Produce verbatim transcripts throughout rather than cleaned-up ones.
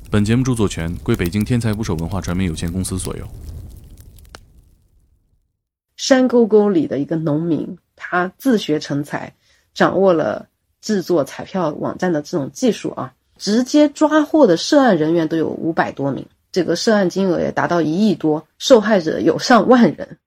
本节目著作权归北京天才捕手文化传媒有限公司所有。 山沟沟里的一个农民，他自学成才，掌握了制作彩票网站的这种技术啊，直接抓获的涉案人员都有五百多名，这个涉案金额也达到一亿多，受害者有上万人。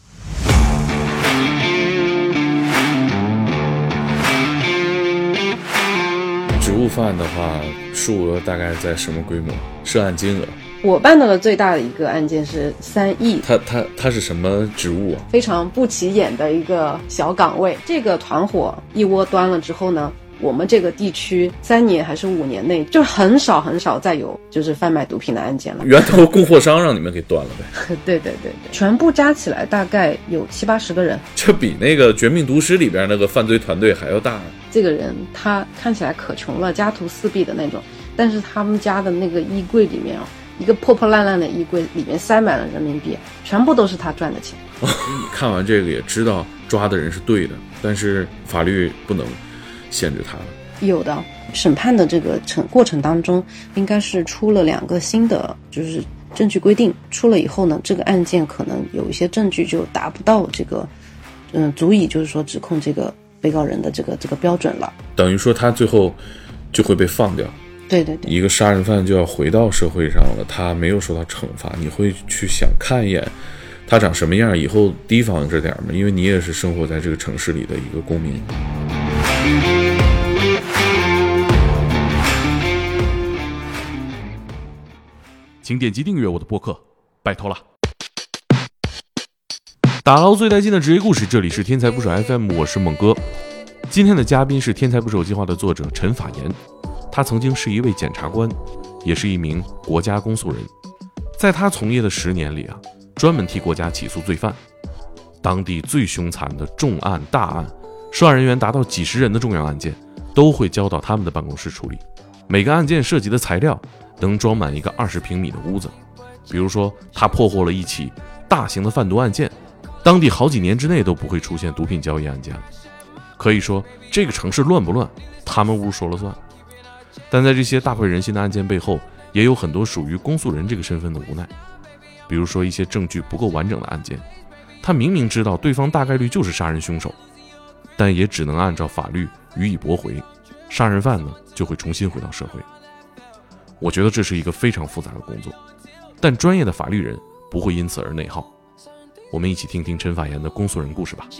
职务犯案的话，数额大概在什么规模？涉案金额？ 我办到的最大的一个案件是三亿。 他他他是什么职务啊？ 非常不起眼的一个小岗位。这个团伙一窝端了之后呢，我们这个地区三年还是五年内就很少很少再有就是贩卖毒品的案件了。 源头供货商让你们给断了呗？ 对对对对，全部加起来大概有七八十个人， 这比那个《绝命毒师》里边那个犯罪团队还要大。 这个人他看起来可穷了，家徒四壁的那种，但是他们家的那个衣柜里面啊，一个破破烂烂的衣柜里面塞满了人民币，全部都是他赚的钱。 你看完这个也知道抓的人是对的，但是法律不能限制他了。 有的审判的这个程过程当中，应该是出了两个新的就是证据规定，出了以后呢，这个案件可能有一些证据就达不到这个嗯足以就是说指控这个被告人的这个这个标准了， 等于说他最后就会被放掉。 对对对， 一个杀人犯就要回到社会上了，他没有受到惩罚，你会去想看一眼他长什么样，以后提防着点吗？因为你也是生活在这个城市里的一个公民。 请点击订阅我的播客，拜托了。打捞最带劲的职业故事，这里是天才捕手 F M， 我是猛哥。今天的嘉宾是天才捕手计划的作者陈法言，他曾经是一位检察官，也是一名国家公诉人。在他从业的十年里啊，专门替国家起诉罪犯，当地最凶残的重案大案，涉案人员达到几十人的重要案件，都会交到他们的办公室处理。每个案件涉及的材料能装满一个二十平米的屋子。比如说，他破获了一起大型的贩毒案件，当地好几年之内都不会出现毒品交易案件了。可以说，这个城市乱不乱，他们屋说了算。但在这些大快人心的案件背后，也有很多属于公诉人这个身份的无奈。比如说一些证据不够完整的案件，他明明知道对方大概率就是杀人凶手，但也只能按照法律予以驳回，杀人犯呢就会重新回到社会。我觉得这是一个非常复杂的工作，但专业的法律人不会因此而内耗。我们一起听听陈法言的公诉人故事吧。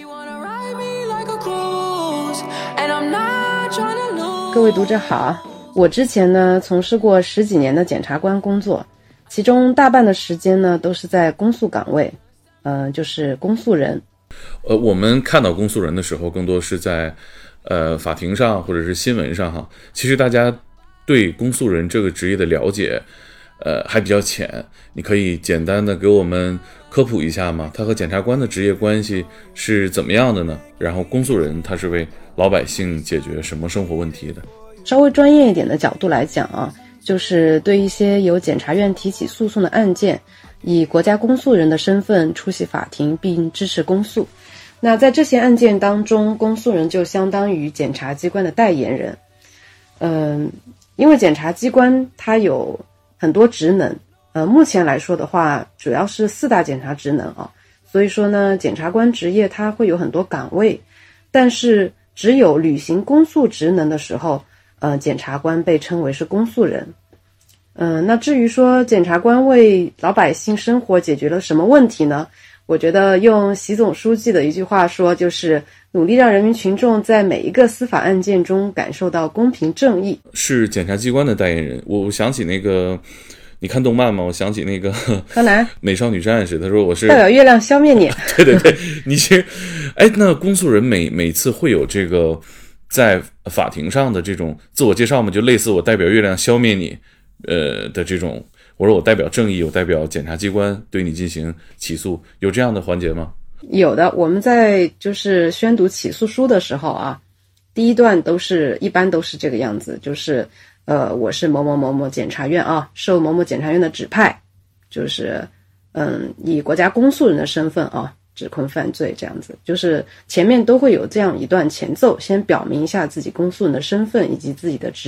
各位读者好，我之前呢从事过十几年的检察官工作，其中大半的时间呢都是在公诉岗位，呃，就是公诉人。 呃，我们看到公诉人的时候，更多是在呃法庭上或者是新闻上哈。其实大家对公诉人这个职业的了解，呃，还比较浅。你可以简单的给我们科普一下吗？他和检察官的职业关系是怎么样的呢？然后公诉人他是为老百姓解决什么生活问题的？ 稍微专业一点的角度来讲啊，就是对一些由检察院提起诉讼的案件，以国家公诉人的身份出席法庭并支持公诉。那在这些案件当中，公诉人就相当于检察机关的代言人。嗯，因为检察机关它有很多职能，呃，目前来说的话，主要是四大检察职能啊。所以说呢，检察官职业它会有很多岗位，但是只有履行公诉职能的时候，呃，检察官被称为是公诉人。嗯、呃，那至于说检察官为老百姓生活解决了什么问题呢？我觉得用习总书记的一句话说，就是努力让人民群众在每一个司法案件中感受到公平正义。 是检察机关的代言人。我想起那个，你看动漫吗？我想起那个柯南美少女战士，他说我是代表月亮消灭你。 对对对，你是哎，那公诉人每每次会有这个在法庭上的这种自我介绍吗？就类似我代表月亮消灭你，呃的这种。我说我代表正义，我代表检察机关对你进行起诉，有这样的环节吗？ 有的，我们在就是宣读起诉书的时候啊，第一段都是一般都是这个样子，就是呃，我是某某某某检察院啊，受某某检察院的指派，就是嗯，以国家公诉人的身份啊，指控犯罪这样子，就是前面都会有这样一段前奏，先表明一下自己公诉人的身份以及自己的职责。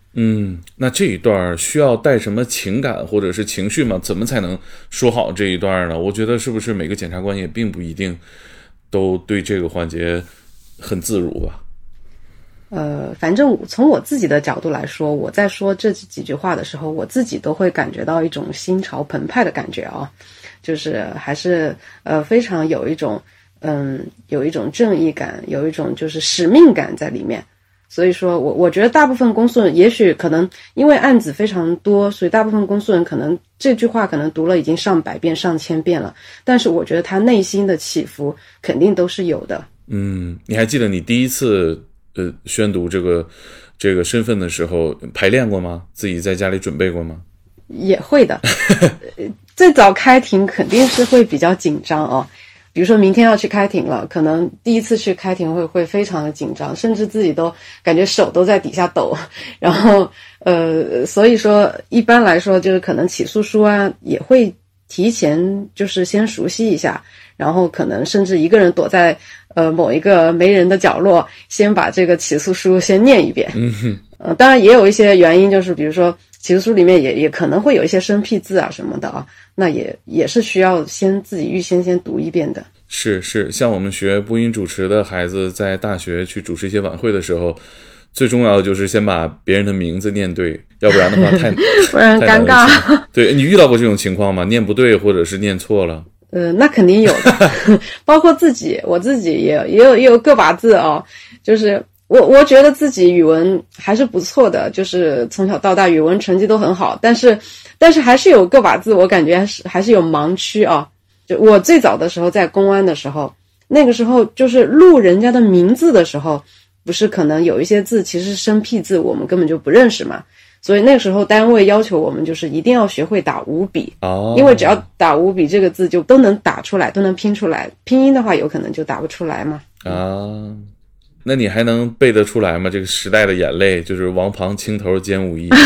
嗯，那这一段需要带什么情感或者是情绪吗？怎么才能说好这一段呢？我觉得是不是每个检察官也并不一定都对这个环节很自如吧？ 呃，反正从我自己的角度来说，我在说这几句话的时候，我自己都会感觉到一种心潮澎湃的感觉啊，就是还是呃非常有一种嗯有一种正义感，有一种就是使命感在里面。所以说我我觉得大部分公诉人也许可能因为案子非常多，所以大部分公诉人可能这句话可能读了已经上百遍上千遍了，但是我觉得他内心的起伏肯定都是有的。 嗯，你还记得你第一次呃宣读这个这个身份的时候排练过吗？自己在家里准备过吗？ 也会的最早开庭肯定是会比较紧张哦，比如说明天要去开庭了，可能第一次去开庭会会非常的紧张，甚至自己都感觉手都在底下抖。然后呃，所以说一般来说就是可能起诉书啊也会提前就是先熟悉一下，然后可能甚至一个人躲在呃某一个没人的角落，先把这个起诉书先念一遍。 嗯哼， 呃，当然也有一些原因，就是比如说起诉书里面也也可能会有一些生僻字啊什么的啊，那也也是需要先自己预先先读一遍的。 是是，像我们学播音主持的孩子，在大学去主持一些晚会的时候，最重要的就是先把别人的名字念对，要不然的话太不然尴尬。 对，你遇到过这种情况吗？念不对或者是念错了？ 呃，那肯定有的，包括自己，我自己也也有也有个把字哦，就是我我觉得自己语文还是不错的，就是从小到大语文成绩都很好，但是但是还是有个把字，我感觉还是还是有盲区啊。就我最早的时候在公安的时候，那个时候就是录人家的名字的时候，不是可能有一些字其实是生僻字，我们根本就不认识嘛。所以那个时候单位要求我们就是一定要学会打五笔， 哦， 因为只要打五笔这个字就都能打出来，都能拼出来，拼音的话有可能就打不出来嘛。 啊，那你还能背得出来吗？这个时代的眼泪就是王旁青头兼武艺。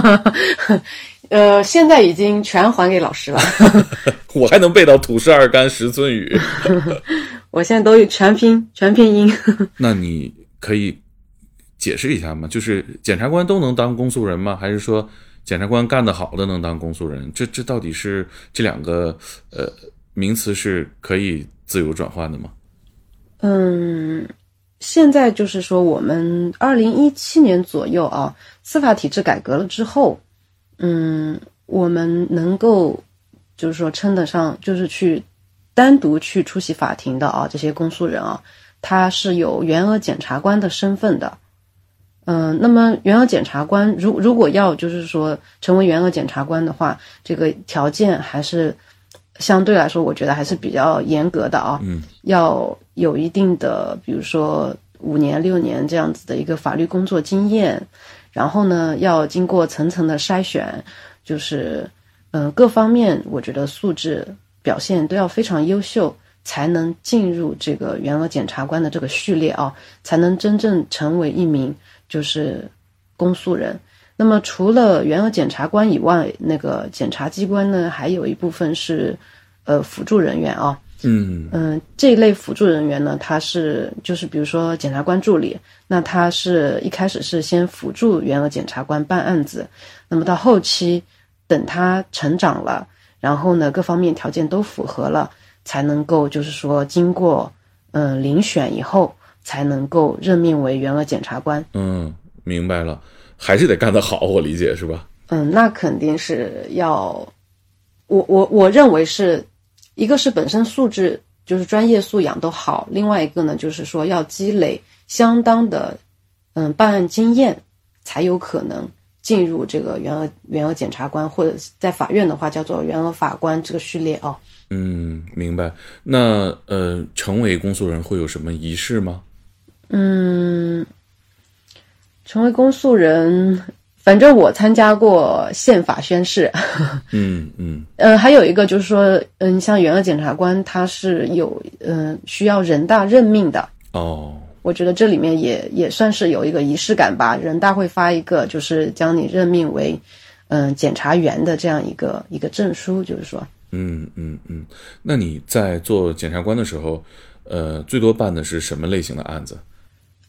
呃，现在已经全还给老师了。 我还能背到土是二干十寸雨。 我现在都全拼全拼音。 那你可以解释一下吗？就是检察官都能当公诉人吗？还是说检察官干得好的能当公诉人？这这到底是这两个呃名词是可以自由转换的吗？ 嗯，现在就是说我们二零一七年左右啊，司法体制改革了之后，嗯，我们能够就是说称得上就是去单独去出席法庭的啊，这些公诉人啊，他是有员额检察官的身份的。嗯，那么员额检察官如如果要就是说成为员额检察官的话，这个条件还是相对来说我觉得还是比较严格的啊。 嗯， 要有一定的比如说五年六年这样子的一个法律工作经验，然后呢要经过层层的筛选，就是嗯、呃、各方面我觉得素质表现都要非常优秀，才能进入这个员额检察官的这个序列啊，才能真正成为一名就是公诉人。那么除了员额检察官以外，那个检察机关呢还有一部分是呃辅助人员啊。 嗯嗯、呃，这一类辅助人员呢，他是就是比如说检察官助理，那他是一开始是先辅助员额检察官办案子，那么到后期等他成长了，然后呢各方面条件都符合了，才能够就是说经过嗯、呃、遴选以后，才能够任命为员额检察官。 嗯，明白了，还是得干得好，我理解是吧？ 嗯，那肯定是要，我我我认为是一个是本身素质就是专业素养都好，另外一个呢就是说要积累相当的嗯办案经验，才有可能进入这个员额员额检察官，或者在法院的话叫做员额法官这个序列哦。 嗯，明白。那呃，成为公诉人会有什么仪式吗？ 嗯，成为公诉人，反正我参加过宪法宣誓。 嗯嗯。 呃，还有一个就是说，嗯，像员额检察官他是有嗯、呃、需要人大任命的。 哦。 我觉得这里面也也算是有一个仪式感吧，人大会发一个就是将你任命为嗯、呃、检察员的这样一个一个证书，就是说。 嗯嗯嗯。那你在做检察官的时候，呃，最多办的是什么类型的案子？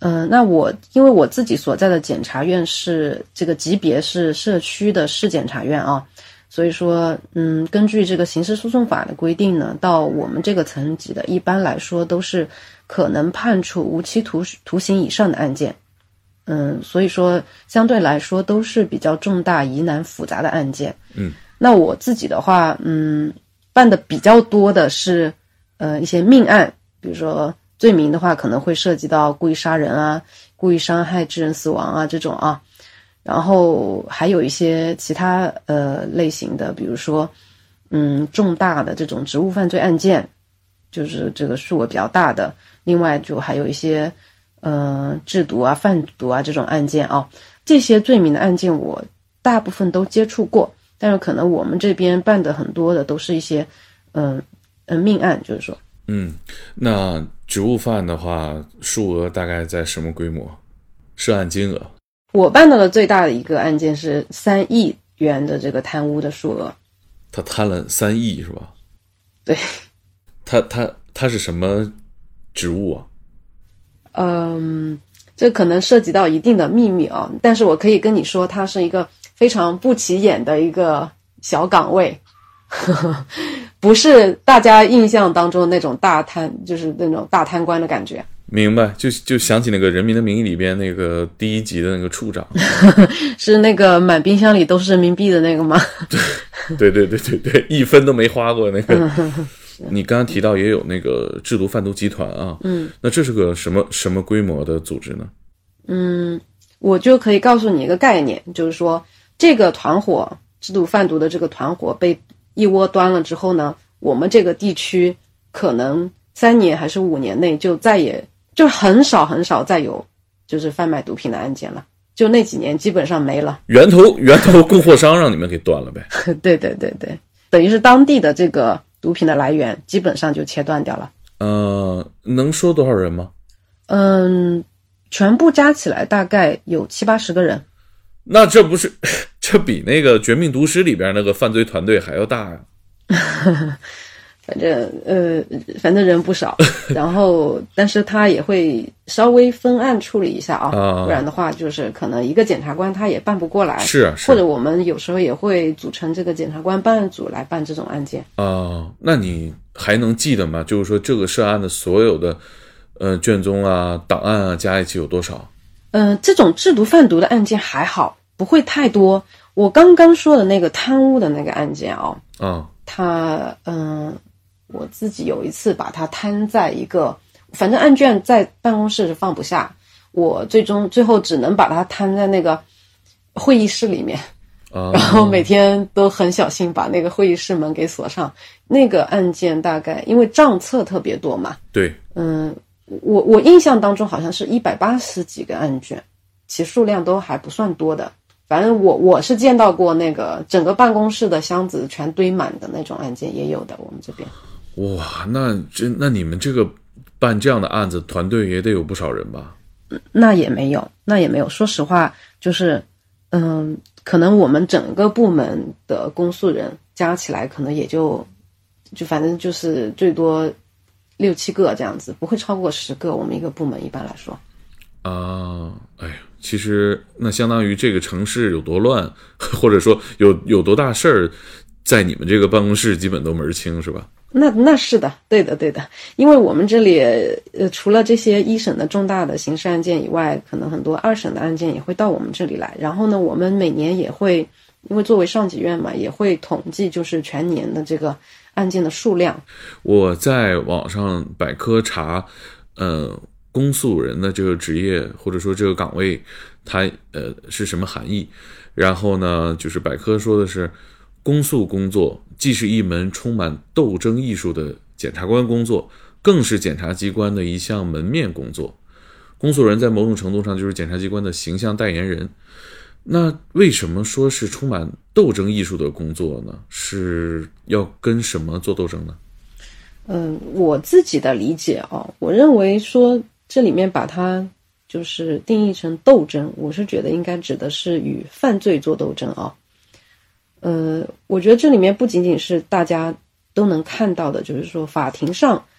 嗯，那我因为我自己所在的检察院是这个级别是社区的市检察院啊，所以说，嗯，根据这个刑事诉讼法的规定呢，到我们这个层级的，一般来说都是可能判处无期徒徒刑以上的案件。嗯，所以说相对来说都是比较重大、疑难、复杂的案件。 嗯， 那我自己的话，嗯，办的比较多的是，呃，一些命案，比如说罪名的话，可能会涉及到故意杀人啊、故意伤害致人死亡啊这种啊。然后还有一些其他呃类型的，比如说，嗯，重大的这种职务犯罪案件，就是这个数额比较大的。另外就还有一些，呃，制毒啊、贩毒啊这种案件啊，这些罪名的案件我大部分都接触过，但是可能我们这边办的很多的都是一些，嗯、呃，呃命案，就是说， 嗯，那职务犯的话，数额大概在什么规模？涉案金额？ 我办到的最大的一个案件是三亿元的这个贪污的数额。 他贪了三亿是吧？ 对。 他他他是什么职务啊？ 嗯，这可能涉及到一定的秘密啊，但是我可以跟你说，它是一个非常不起眼的一个小岗位，呵呵，不是大家印象当中那种大贪，就是那种大贪官的感觉。 明白，就就想起那个《人民的名义》里边那个第一集的那个处长， 是那个满冰箱里都是人民币的那个吗？ 对对对对对，一分都没花过那个。你刚刚提到也有那个制毒贩毒集团啊， 嗯， 那这是个什么什么规模的组织呢？ 嗯，我就可以告诉你一个概念，就是说这个团伙制毒贩毒的这个团伙被一窝端了之后呢，我们这个地区可能三年还是五年内就再也就很少很少再有就是贩卖毒品的案件了，就那几年基本上没了。 源头源头供货商让你们给断了呗？ 对对对对，等于是当地的这个毒品的来源基本上就切断掉了。 呃，能说多少人吗？ 嗯，全部加起来大概有七八十个人。 那这不是这比那个《绝命毒师》里边那个犯罪团队还要大呀？ 反正呃，反正人不少，然后但是他也会稍微分案处理一下啊， 啊不然的话就是可能一个检察官他也办不过来， 是啊，是啊或者我们有时候也会组成这个检察官办案组来办这种案件。 啊，那你还能记得吗？就是说这个涉案的所有的呃卷宗啊、档案啊加一起有多少？ 嗯、呃，这种制毒贩毒的案件还好，不会太多。我刚刚说的那个贪污的那个案件啊， 啊， 他嗯、呃，我自己有一次把它摊在一个，反正案卷在办公室是放不下，我最终最后只能把它摊在那个会议室里面， 啊然后每天都很小心把那个会议室门给锁上。那个案件大概因为账册特别多嘛， 对， 嗯，我我印象当中好像是一百八十几个案卷，其数量都还不算多的。反正我我是见到过那个整个办公室的箱子全堆满的那种案件也有的，我们这边。 哇，那这那你们这个办这样的案子，团队也得有不少人吧？ 那也没有，那也没有。说实话，就是嗯，可能我们整个部门的公诉人加起来，可能也就就反正就是最多六七个这样子，不会超过十个。我们一个部门一般来说。 啊，哎呀，其实那相当于这个城市有多乱，或者说有有多大事儿，在你们这个办公室基本都门儿清，是吧？ 那那是的，对的对的，因为我们这里呃除了这些一审的重大的刑事案件以外，可能很多二审的案件也会到我们这里来。然后呢，我们每年也会，因为作为上级院嘛，也会统计就是全年的这个案件的数量。 我在网上百科查，呃，公诉人的这个职业或者说这个岗位，它呃是什么含义？然后呢，就是百科说的是，公诉工作既是一门充满斗争艺术的检察官工作，更是检察机关的一项门面工作。公诉人在某种程度上就是检察机关的形象代言人。那为什么说是充满斗争艺术的工作呢？是要跟什么做斗争呢？ 嗯，我自己的理解啊，我认为说这里面把它就是定义成斗争，我是觉得应该指的是与犯罪做斗争啊。呃，我觉得这里面不仅仅是大家都能看到的，就是说法庭上，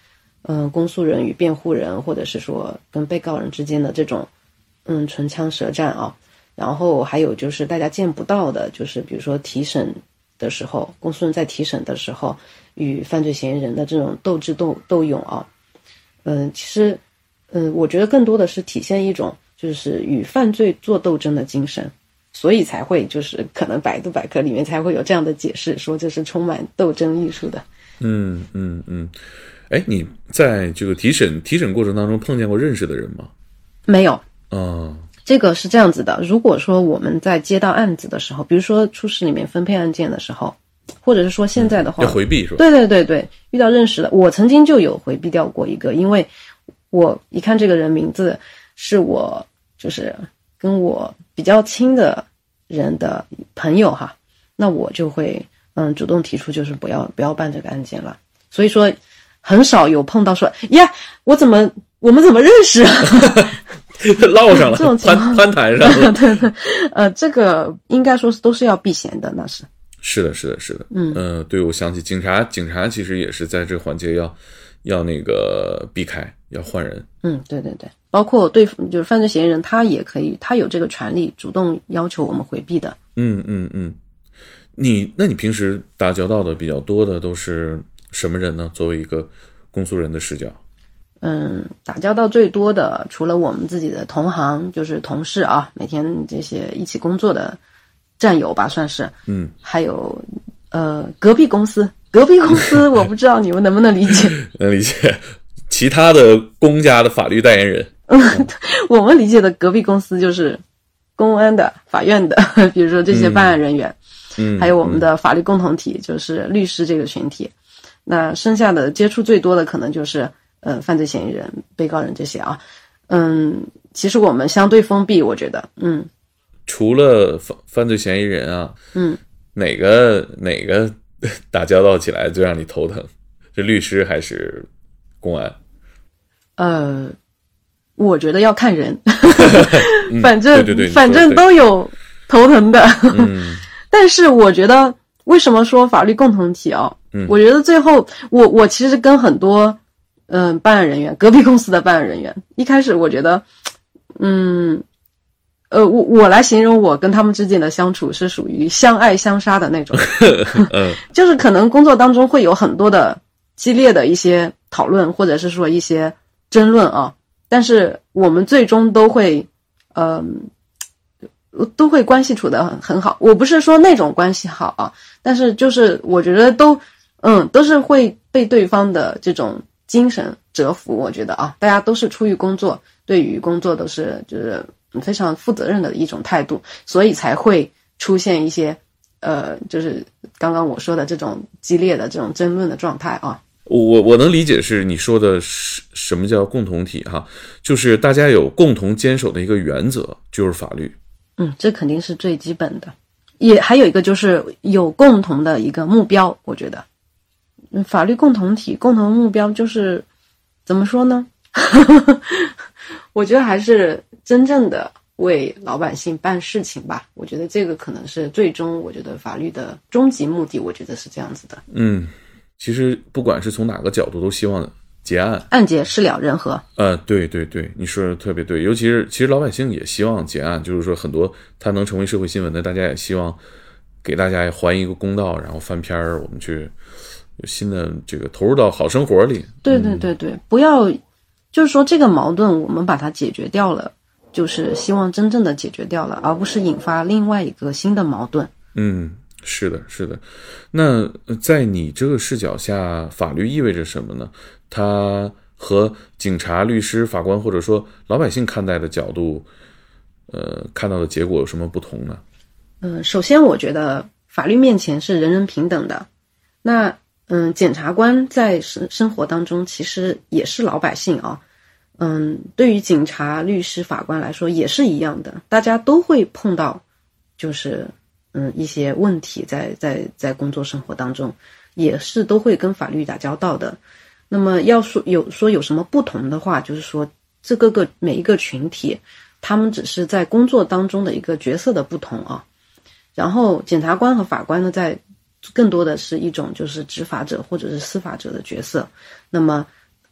嗯，公诉人与辩护人，或者是说跟被告人之间的这种嗯唇枪舌战啊。然后还有就是大家见不到的，就是比如说提审的时候，公诉人在提审的时候与犯罪嫌疑人的这种斗智斗斗勇啊。嗯，其实嗯，我觉得更多的是体现一种就是与犯罪做斗争的精神，所以才会就是可能百度百科里面才会有这样的解释，说这是充满斗争艺术的。 嗯嗯嗯。哎，你在这个提审提审过程当中碰见过认识的人吗？ 没有。 哦， 这个是这样子的，如果说我们在接到案子的时候，比如说初审里面分配案件的时候，或者是说现在的话、 嗯、要回避是吧？ 对对对对，遇到认识的，我曾经就有回避掉过一个，因为我一看这个人名字是我就是跟我比较亲的人的朋友哈，那我就会嗯主动提出就是不要不要办这个案件了。所以说很少有碰到说呀我怎么我们怎么认识啊唠上了， 这种情况攀谈上了。 对对，呃，这个应该说是都是要避嫌的，那是。 是的，是的，是的。 嗯， 呃，对，我想起警察，警察其实也是在这个环节要要那个避开，要换人。 嗯，对对对，包括对就是犯罪嫌疑人，他也可以，他有这个权利主动要求我们回避的。 嗯嗯嗯，你那你平时打交道的比较多的都是什么人呢？作为一个公诉人的视角。 嗯，打交道最多的除了我们自己的同行，就是同事啊，每天这些一起工作的战友吧，算是。嗯，还有呃隔壁公司，隔壁公司我不知道你们能不能理解。 能理解。其他的公家的法律代言人。 嗯，我们理解的隔壁公司就是公安的、法院的，比如说这些办案人员。嗯，还有我们的法律共同体，就是律师这个群体。那剩下的接触最多的可能就是呃，犯罪嫌疑人、被告人这些啊，嗯，其实我们相对封闭，我觉得，嗯， 除了犯犯罪嫌疑人啊， 嗯， 哪个哪个打交道起来最让你头疼？是律师还是公安？ 呃，我觉得要看人，反正、 嗯、对对对反正都有头疼的， 嗯， 但是我觉得为什么说法律共同体啊？嗯，我觉得最后我我其实跟很多。嗯，办案人员，隔壁公司的办案人员，一开始我觉得，嗯，呃，我我来形容我跟他们之间的相处是属于相爱相杀的那种，就是可能工作当中会有很多的激烈的一些讨论，或者是说一些争论啊，但是我们最终都会，嗯、呃，都会关系处得很很好。我不是说那种关系好啊，但是就是我觉得都，嗯，都是会被对方的这种精神折服，我觉得啊，大家都是出于工作，对于工作都是就是非常负责任的一种态度，所以才会出现一些呃，就是刚刚我说的这种激烈的这种争论的状态啊。 我我能理解是你说的是什么叫共同体哈，就是大家有共同坚守的一个原则，就是法律。 嗯，这肯定是最基本的。也还有一个就是有共同的一个目标，我觉得。法律共同体共同目标就是怎么说呢我觉得还是真正的为老百姓办事情吧，我觉得这个可能是最终我觉得法律的终极目的，我觉得是这样子的。 嗯，其实不管是从哪个角度都希望结案， 案结事了人和。 呃，对对对，你说的特别对，尤其是其实老百姓也希望结案，就是说很多它能成为社会新闻的，大家也希望给大家还一个公道，然后翻篇儿，我们去有新的这个投入到好生活里。 对对对对，不要就是说这个矛盾我们把它解决掉了，就是希望真正的解决掉了，而不是引发另外一个新的矛盾。 嗯，是的是的。那在你这个视角下，法律意味着什么呢？它和警察、律师、法官或者说老百姓看待的角度呃，看到的结果有什么不同呢？ 嗯，首先我觉得法律面前是人人平等的。那嗯，检察官在生生活当中其实也是老百姓啊。嗯，对于警察、律师、法官来说也是一样的，大家都会碰到就是嗯一些问题在在在工作生活当中，也是都会跟法律打交道的。那么要说有说有什么不同的话，就是说这个个每一个群体，他们只是在工作当中的一个角色的不同啊。然后检察官和法官呢，在更多的是一种就是执法者或者是司法者的角色。那么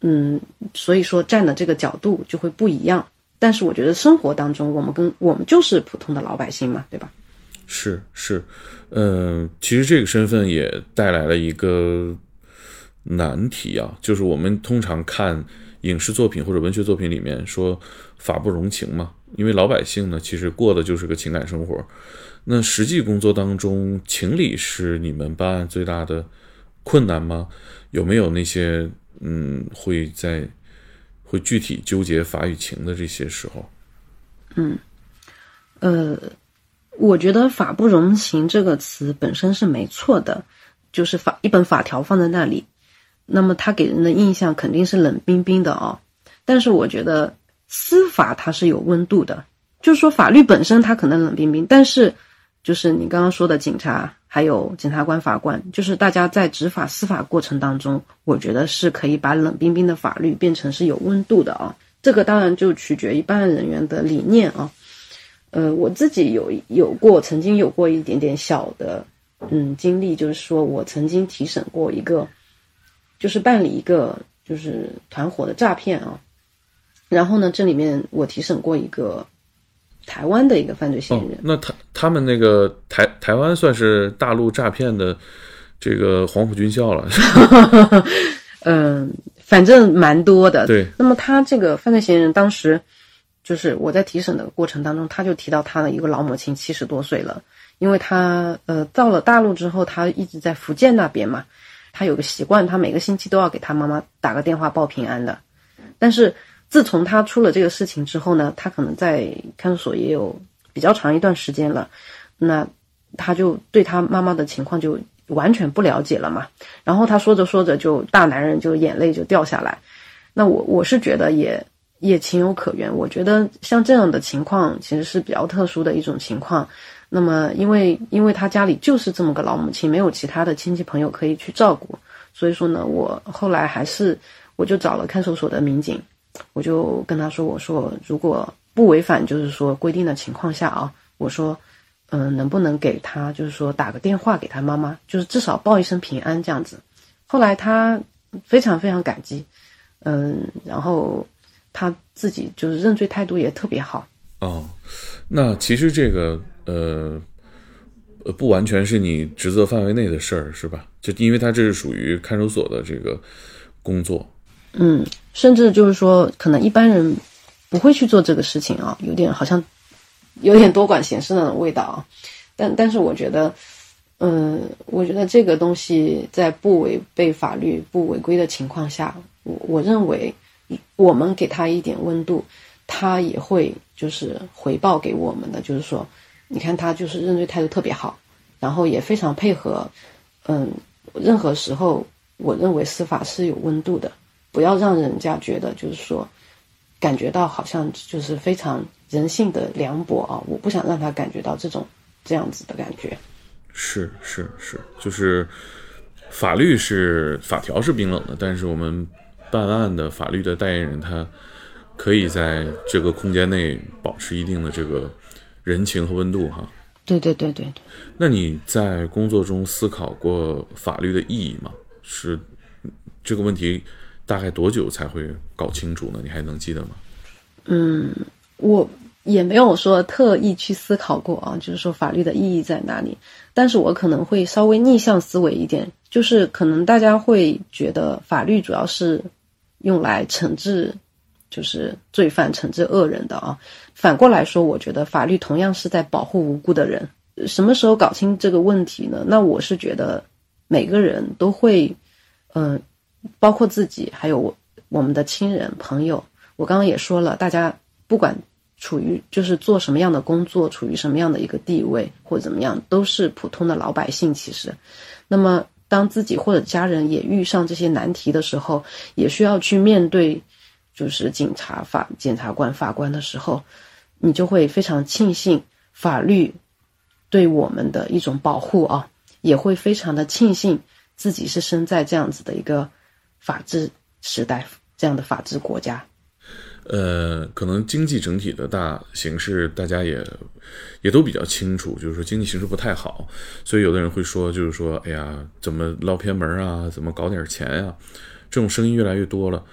嗯，所以说站的这个角度就会不一样。但是我觉得生活当中，我们跟我们就是普通的老百姓嘛，对吧？ 是是，嗯、呃，其实这个身份也带来了一个难题啊，就是我们通常看影视作品或者文学作品里面说法不容情嘛，因为老百姓呢其实过的就是个情感生活。那实际工作当中，情理是你们办案最大的困难吗？有没有那些嗯会在会具体纠结法与情的这些时候？ 嗯，呃，我觉得法不容情这个词本身是没错的，就是法一本法条放在那里，那么它给人的印象肯定是冷冰冰的啊。但是我觉得司法它是有温度的，就是说法律本身它可能冷冰冰，但是就是你刚刚说的警察还有检察官法官，就是大家在执法司法过程当中，我觉得是可以把冷冰冰的法律变成是有温度的啊。这个当然就取决于办案人员的理念啊。呃，我自己有有过曾经有过一点点小的嗯经历，就是说我曾经提审过一个，就是办理一个就是团伙的诈骗啊。然后呢，这里面我提审过一个台湾的一个犯罪嫌疑人。 哦、那他他们那个台台湾算是大陆诈骗的这个黄埔军校了。 嗯，反正蛮多的。 对。 那么他这个犯罪嫌疑人当时就是我在提审的过程当中，他就提到他的一个老母亲七十多岁了，因为他呃到了大陆之后，他一直在福建那边嘛，他有个习惯，他每个星期都要给他妈妈打个电话报平安的。但是自从他出了这个事情之后呢，他可能在看守所也有比较长一段时间了，那他就对他妈妈的情况就完全不了解了嘛。然后他说着说着就大男人就眼泪就掉下来。那我我是觉得也也情有可原，我觉得像这样的情况其实是比较特殊的一种情况。那么因为因为他家里就是这么个老母亲，没有其他的亲戚朋友可以去照顾，所以说呢，我后来还是我就找了看守所的民警，我就跟他说，我说如果不违反就是说规定的情况下啊，我说嗯、呃，能不能给他就是说打个电话给他妈妈，就是至少报一声平安这样子。后来他非常非常感激，嗯，然后他自己就是认罪态度也特别好。 哦，那其实这个呃不完全是你职责范围内的事儿是吧？就因为他这是属于看守所的这个工作。 嗯，甚至就是说可能一般人不会去做这个事情啊，有点好像有点多管闲事那种味道啊。但但是我觉得嗯，我觉得这个东西在不违背法律不违规的情况下，我我认为我们给他一点温度，他也会就是回报给我们的，就是说你看他就是认罪态度特别好，然后也非常配合。嗯，任何时候我认为司法是有温度的，不要让人家觉得就是说感觉到好像就是非常人性的凉薄啊，我不想让他感觉到这种这样子的感觉。 是是是，就是法律是法条是冰冷的，但是我们办案的法律的代言人他可以在这个空间内保持一定的这个人情和温度哈。 对对对对对。 那你在工作中思考过法律的意义吗？是这个问题大概多久才会搞清楚呢？你还能记得吗？ 嗯，我也没有说特意去思考过啊，就是说法律的意义在哪里。但是我可能会稍微逆向思维一点，就是可能大家会觉得法律主要是用来惩治就是罪犯惩治恶人的啊。反过来说，我觉得法律同样是在保护无辜的人。什么时候搞清这个问题呢？那我是觉得每个人都会嗯、呃，包括自己还有我我们的亲人朋友，我刚刚也说了，大家不管处于就是做什么样的工作，处于什么样的一个地位或者怎么样，都是普通的老百姓其实。那么当自己或者家人也遇上这些难题的时候，也需要去面对就是警察法检察官法官的时候，你就会非常庆幸法律对我们的一种保护啊，也会非常的庆幸自己是生在这样子的一个法治时代，这样的法治国家。 呃，可能经济整体的大形势大家也也都比较清楚，就是说经济形势不太好，所以有的人会说，就是说，哎呀，怎么捞偏门啊，怎么搞点钱啊，这种声音越来越多了。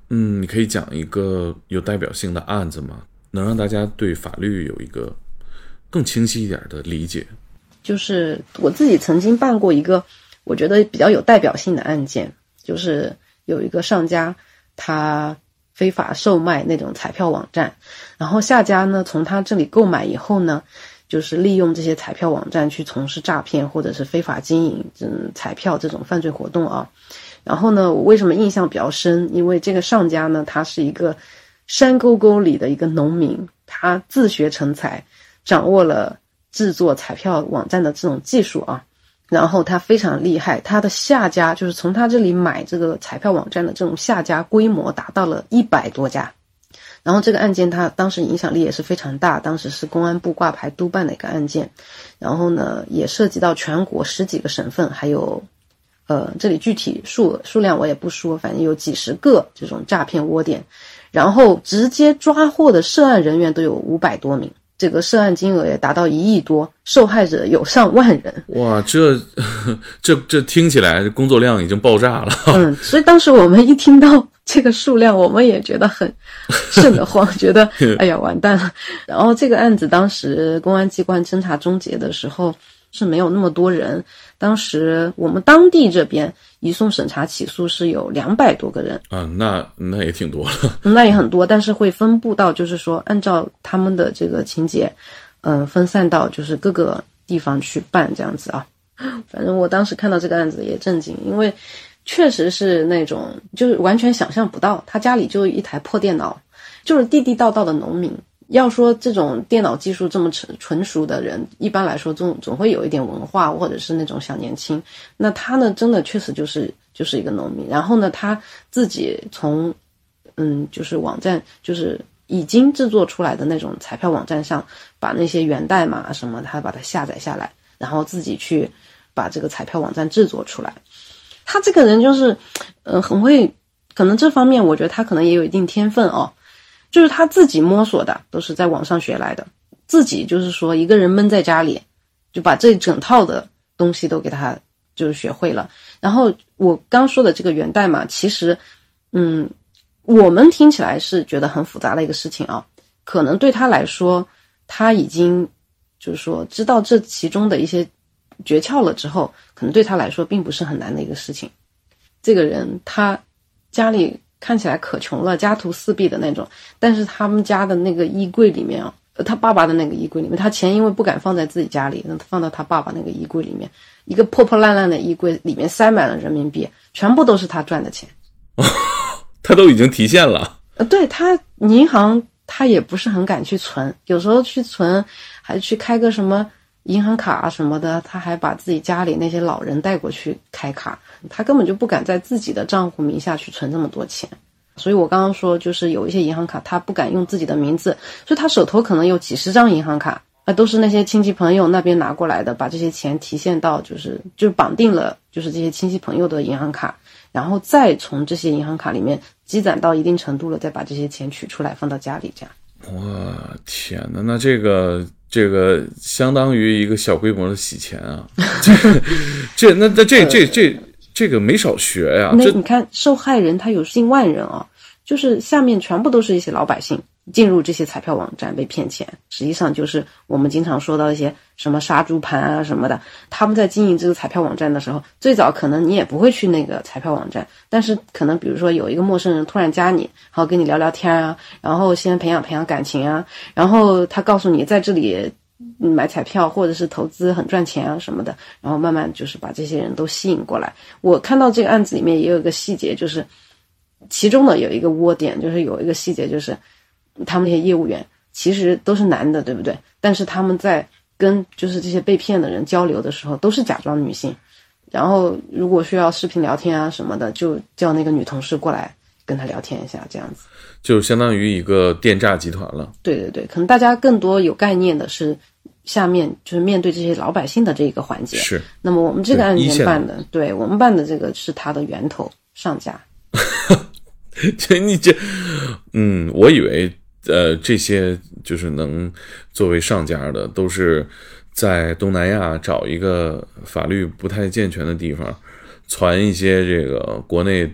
嗯，你可以讲一个有代表性的案子吗？能让大家对法律有一个更清晰一点的理解。 就是我自己曾经办过一个我觉得比较有代表性的案件，就是有一个上家他非法售卖那种彩票网站，然后下家呢从他这里购买以后呢，就是利用这些彩票网站去从事诈骗或者是非法经营嗯彩票这种犯罪活动啊。然后呢，我为什么印象比较深？因为这个上家呢，他是一个山沟沟里的一个农民，他自学成才，掌握了制作彩票网站的这种技术啊。然后他非常厉害，他的下家就是从他这里买这个彩票网站的这种下家规模达到了一百多家。然后这个案件他当时影响力也是非常大，当时是公安部挂牌督办的一个案件。然后呢，也涉及到全国十几个省份，还有呃，这里具体数数量我也不说，反正有几十个这种诈骗窝点，然后直接抓获的涉案人员都有五百多名，这个涉案金额也达到一亿多，受害者有上万人。 哇，这这这听起来工作量已经爆炸了。 嗯，所以当时我们一听到这个数量，我们也觉得很瘆得慌，觉得哎呀完蛋了。然后这个案子当时公安机关侦查终结的时候是没有那么多人，当时我们当地这边移送审查起诉是有两百多个人啊，那那也挺多了， 那也很多，但是会分布到就是说按照他们的这个情节，嗯、呃，分散到就是各个地方去办这样子啊。反正我当时看到这个案子也震惊，因为确实是那种就是完全想象不到，他家里就一台破电脑，就是地地道道的农民。要说这种电脑技术这么纯熟的人，一般来说总总会有一点文化或者是那种小年轻。那他呢，真的确实就是就是一个农民。然后呢，他自己从嗯，就是网站就是已经制作出来的那种彩票网站上，把那些源代码什么，他把它下载下来，然后自己去把这个彩票网站制作出来。他这个人就是，呃，很会，可能这方面我觉得他可能也有一定天分哦。就是他自己摸索的，都是在网上学来的，自己就是说一个人闷在家里，就把这整套的东西都给他就是学会了。然后我刚说的这个源代码，其实嗯，我们听起来是觉得很复杂的一个事情啊，可能对他来说，他已经就是说知道这其中的一些诀窍了之后，可能对他来说并不是很难的一个事情。这个人他家里看起来可穷了，家徒四壁的那种，但是他们家的那个衣柜里面啊，他爸爸的那个衣柜里面，他钱因为不敢放在自己家里，那放到他爸爸那个衣柜里面，一个破破烂烂的衣柜里面塞满了人民币，全部都是他赚的钱。 他都已经提现了。 呃，对，他银行他也不是很敢去存，有时候去存还去开个什么银行卡啊什么的，他还把自己家里那些老人带过去开卡，他根本就不敢在自己的账户名下去存这么多钱。所以我刚刚说就是有一些银行卡他不敢用自己的名字，所以他手头可能有几十张银行卡，那都是那些亲戚朋友那边拿过来的，把这些钱提现到就是就绑定了就是这些亲戚朋友的银行卡，然后再从这些银行卡里面积攒到一定程度了，再把这些钱取出来放到家里这样。 哇，天哪，那这个这个相当于一个小规模的洗钱啊！这这那那这这这这个没少学呀、啊。 那你看受害人他有近万人啊，就是下面全部都是一些老百姓进入这些彩票网站被骗钱，实际上就是我们经常说到一些什么杀猪盘啊什么的。他们在经营这个彩票网站的时候，最早可能你也不会去那个彩票网站，但是可能比如说有一个陌生人突然加你，然后跟你聊聊天啊，然后先培养培养感情啊，然后他告诉你在这里买彩票或者是投资很赚钱啊什么的，然后慢慢就是把这些人都吸引过来。我看到这个案子里面也有一个细节，就是其中的有一个窝点，就是有一个细节就是他们那些业务员其实都是男的，对不对？但是他们在跟就是这些被骗的人交流的时候都是假装女性，然后如果需要视频聊天啊什么的，就叫那个女同事过来跟他聊天一下，这样子就相当于一个电诈集团了。 对对对，可能大家更多有概念的是下面就是面对这些老百姓的这个环节。 是， 那么我们这个案件办的，对，我们办的这个是他的源头上家。 这你这，嗯，我以为呃这些就是能作为上家的，都是在东南亚找一个法律不太健全的地方，传一些这个国内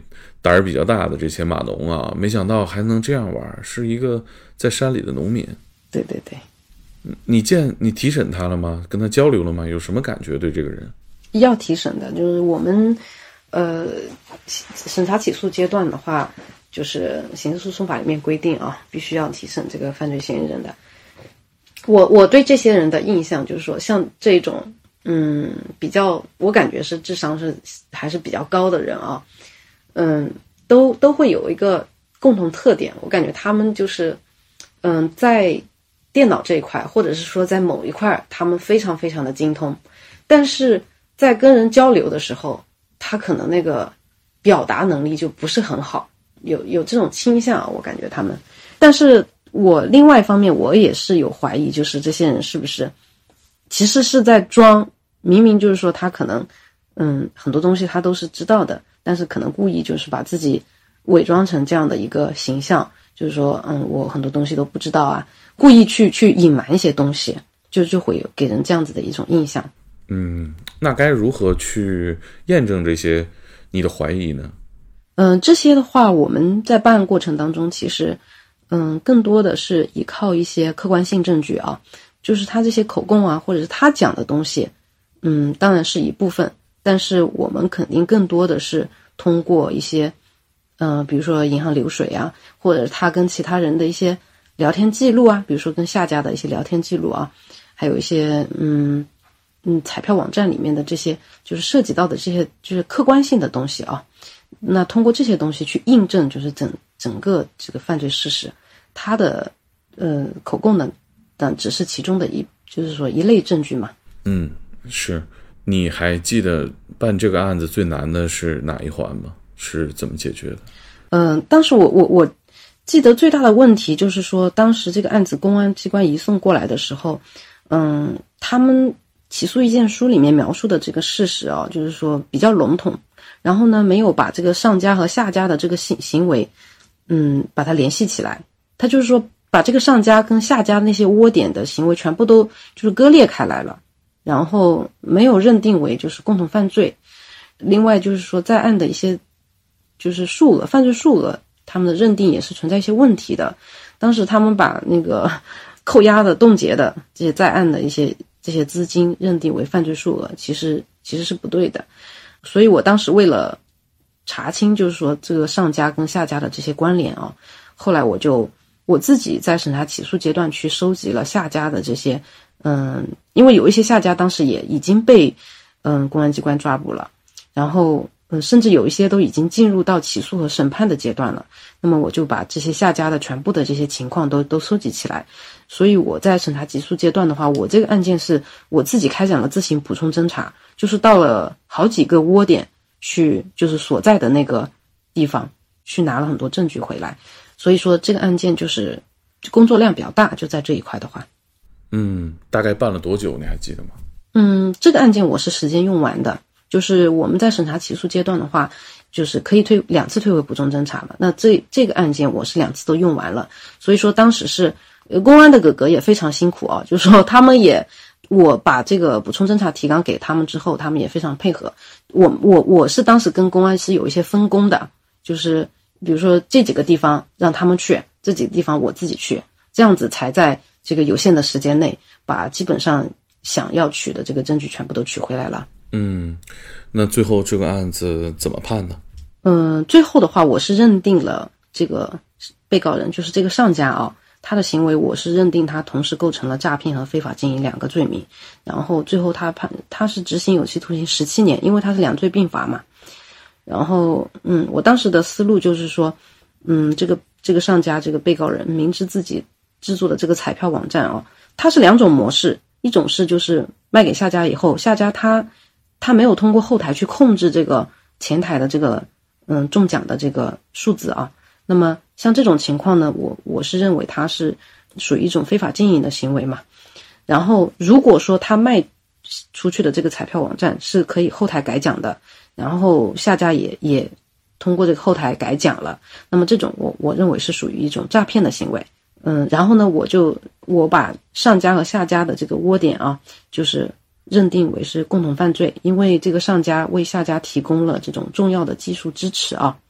胆儿比较大的这些码农啊，没想到还能这样玩，是一个在山里的农民。 对对对。 你见你提审他了吗？跟他交流了吗？有什么感觉对这个人？ 要提审的，就是我们呃审查起诉阶段的话，就是刑事诉讼法里面规定啊，必须要提审这个犯罪嫌疑人的。我我对这些人的印象就是说，像这种嗯比较，我感觉是智商是还是比较高的人啊，嗯，都都会有一个共同特点，我感觉他们就是嗯在电脑这一块，或者是说在某一块，他们非常非常的精通，但是在跟人交流的时候，他可能那个表达能力就不是很好，有有这种倾向，我感觉他们。但是我另外一方面，我也是有怀疑，就是这些人是不是其实是在装，明明就是说他可能嗯很多东西他都是知道的，但是可能故意就是把自己伪装成这样的一个形象，就是说嗯我很多东西都不知道啊，故意去去隐瞒一些东西，就就会给人这样子的一种印象。 嗯，那该如何去验证这些你的怀疑呢？ 嗯，这些的话我们在办案过程当中其实嗯更多的是依靠一些客观性证据啊，就是他这些口供啊，或者是他讲的东西，嗯当然是一部分，但是我们肯定更多的是通过一些嗯、呃、比如说银行流水啊，或者他跟其他人的一些聊天记录啊，比如说跟下家的一些聊天记录啊，还有一些嗯嗯彩票网站里面的这些就是涉及到的这些就是客观性的东西啊，那通过这些东西去印证就是整整个这个犯罪事实，他的呃口供呢但只是其中的一就是说一类证据嘛。 嗯，是。你还记得办这个案子最难的是哪一环吗？是怎么解决的？ 嗯、呃，当时我我我记得最大的问题就是说，当时这个案子公安机关移送过来的时候，嗯，他们起诉意见书里面描述的这个事实啊，就是说比较笼统，然后呢，没有把这个上家和下家的这个行行为，嗯，把它联系起来。他就是说，把这个上家跟下家那些窝点的行为全部都就是割裂开来了，然后没有认定为就是共同犯罪。另外就是说，在案的一些就是数额，犯罪数额，他们的认定也是存在一些问题的。当时他们把那个扣押的、冻结的这些在案的一些这些资金认定为犯罪数额，其实其实是不对的。所以我当时为了查清，就是说这个上家跟下家的这些关联啊，后来我就我自己在审查起诉阶段去收集了下家的这些，嗯，因为有一些下家当时也已经被嗯公安机关抓捕了，然后嗯甚至有一些都已经进入到起诉和审判的阶段了。那么我就把这些下家的全部的这些情况都都收集起来。所以我在审查起诉阶段的话，我这个案件是我自己开展了自行补充侦查，就是到了好几个窝点去，就是所在的那个地方去拿了很多证据回来。所以说这个案件就是工作量比较大，就在这一块的话。 嗯，大概办了多久你还记得吗？ 嗯，这个案件我是时间用完的，就是我们在审查起诉阶段的话，就是可以推两次推回补充侦查了。那这这个案件我是两次都用完了，所以说当时是呃公安的哥哥也非常辛苦啊，就是说他们也我把这个补充侦查提纲给他们之后，他们也非常配合。我我我是当时跟公安是有一些分工的，就是比如说这几个地方让他们去，这几个地方我自己去，这样子才在这个有限的时间内把基本上想要取的这个证据全部都取回来了。 嗯，那最后这个案子怎么判呢？ 嗯，最后的话我是认定了这个被告人就是这个上家啊，他的行为我是认定他同时构成了诈骗和非法经营两个罪名，然后最后他判他是执行有期徒刑十七年，因为他是两罪并罚嘛。然后嗯，我当时的思路就是说，嗯，这个这个上家这个被告人明知自己制作的这个彩票网站啊，它是两种模式，一种是就是卖给下家以后，下家他他没有通过后台去控制这个前台的这个嗯中奖的这个数字啊。那么像这种情况呢，我我是认为它是属于一种非法经营的行为嘛。然后如果说他卖出去的这个彩票网站是可以后台改奖的，然后下家也也通过这个后台改奖了，那么这种我我认为是属于一种诈骗的行为。嗯，然后呢，我就我把上家和下家的这个窝点啊，就是认定为是共同犯罪，因为这个上家为下家提供了这种重要的技术支持啊。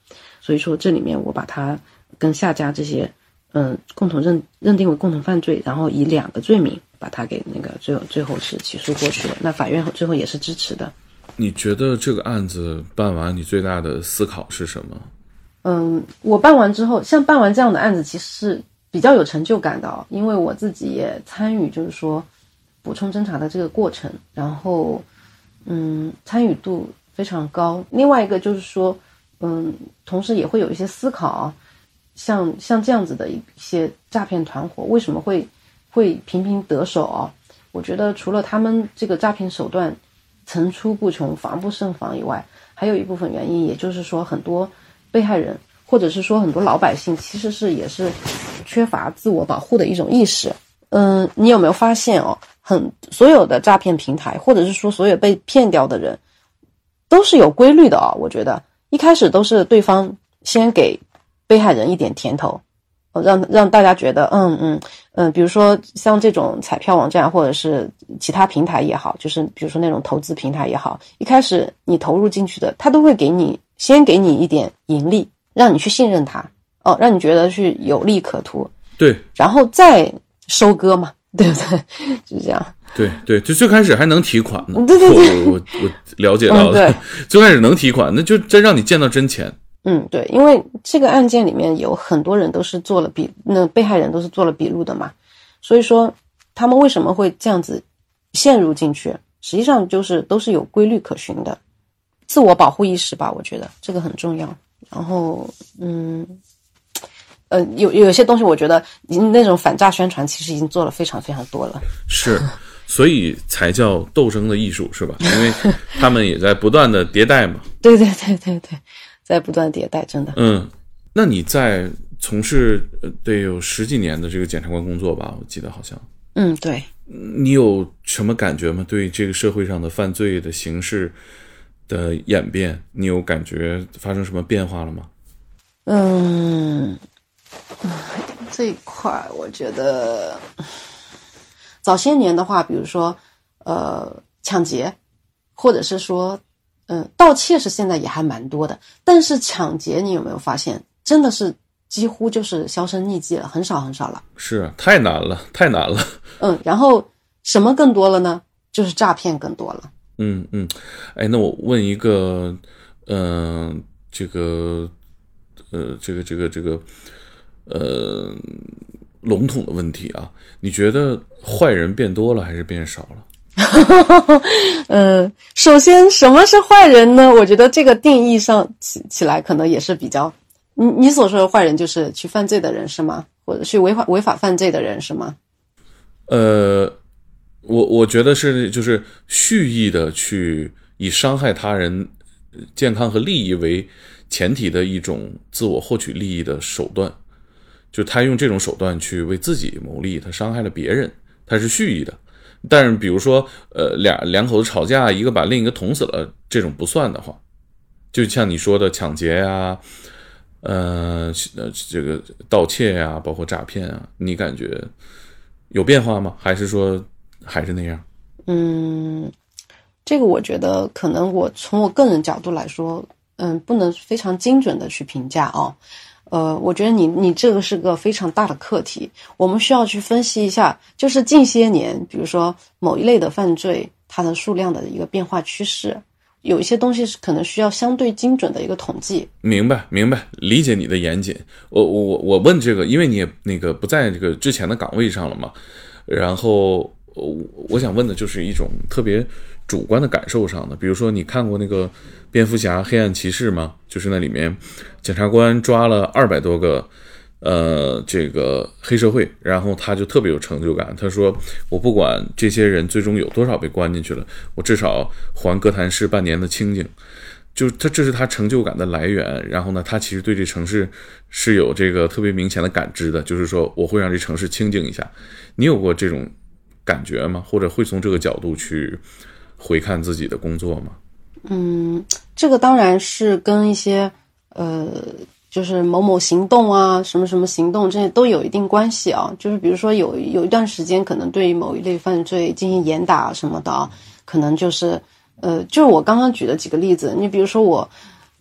所以说这里面我把它跟下家这些嗯共同认认定为共同犯罪，然后以两个罪名把它给那个最后最后是起诉过去了。那法院最后也是支持的。 你觉得这个案子办完，你最大的思考是什么？ 嗯，我办完之后，像办完这样的案子，其实是比较有成就感的哦，因为我自己也参与，就是说补充侦查的这个过程，然后嗯，参与度非常高。另外一个就是说，嗯，同时也会有一些思考啊，像像这样子的一些诈骗团伙为什么会会频频得手啊？我觉得除了他们这个诈骗手段层出不穷、防不胜防以外，还有一部分原因，也就是说很多被害人或者是说很多老百姓其实是也是缺乏自我保护的一种意识。嗯，你有没有发现哦，很所有的诈骗平台或者是说所有被骗掉的人都是有规律的哦。我觉得一开始都是对方先给被害人一点甜头，让让大家觉得嗯嗯嗯，比如说像这种彩票网站或者是其他平台也好，就是比如说那种投资平台也好，一开始你投入进去的，他都会给你先给你一点盈利，让你去信任他哦，让你觉得是有利可图， 对， 然后再收割嘛，对不对？就是这样。 对对，就最开始还能提款呢。 对对对， 我我我了解到了，嗯、 对， 最开始能提款，那就真让你见到真钱。 嗯，对，因为这个案件里面有很多人都是做了笔，那被害人都是做了笔录的嘛，所以说他们为什么会这样子陷入进去，实际上就是都是有规律可循的，自我保护意识吧，我觉得这个很重要。然后，嗯，呃，有有些东西我觉得那种反诈宣传其实已经做了非常非常多了， 是，所以才叫斗争的艺术，是吧？因为他们也在不断的迭代嘛。 对对对对对。在不断迭代，真的。 嗯，那你在从事得有十几年的这个检察官工作吧？我记得好像。 嗯，对。 你有什么感觉吗？对这个社会上的犯罪的形式的演变，你有感觉发生什么变化了吗？ 嗯，这一块我觉得，早些年的话，比如说呃抢劫，或者是说。嗯，盗窃是现在也还蛮多的，但是抢劫你有没有发现，真的是几乎就是销声匿迹了，很少很少了。 是啊，太难了，太难了。 嗯，然后什么更多了呢？就是诈骗更多了。 嗯嗯，哎，那我问一个，嗯、呃，这个，呃，这个这个这个，呃，笼统的问题啊，你觉得坏人变多了还是变少了？ 呃，首先什么是坏人呢？我觉得这个定义上起起来可能也是比较，你你所说的坏人就是去犯罪的人是吗？或者去违法违法犯罪的人是吗？ 呃，我我觉得是就是蓄意的去以伤害他人健康和利益为前提的一种自我获取利益的手段，就他用这种手段去为自己谋利，他伤害了别人，他是蓄意的。但是比如说呃俩两口子吵架，一个把另一个捅死了，这种不算的话，就像你说的抢劫呀、呃这个盗窃呀、包括诈骗啊，你感觉有变化吗？还是说还是那样？ 嗯，这个我觉得可能我从我个人角度来说，嗯，不能非常精准的去评价哦。呃，我觉得你你这个是个非常大的课题，我们需要去分析一下，就是近些年，比如说某一类的犯罪，它的数量的一个变化趋势，有一些东西是可能需要相对精准的一个统计。 明白，明白，理解你的严谨。我我我问这个，因为你也那个不在这个之前的岗位上了嘛，然后我想问的就是一种特别主观的感受上的，比如说你看过那个蝙蝠侠黑暗骑士吗？就是那里面检察官抓了二百多个呃这个黑社会，然后他就特别有成就感，他说我不管这些人最终有多少被关进去了，我至少还哥谭市半年的清静，就他这是他成就感的来源。然后呢，他其实对这城市是有这个特别明显的感知的，就是说我会让这城市清静一下。你有过这种感觉吗？或者会从这个角度去回看自己的工作吗？ 嗯，这个当然是跟一些呃，就是某某行动啊，什么什么行动，这些都有一定关系啊。就是比如说有有一段时间，可能对于某一类犯罪进行严打什么的啊，可能就是呃，就是我刚刚举的几个例子，你比如说我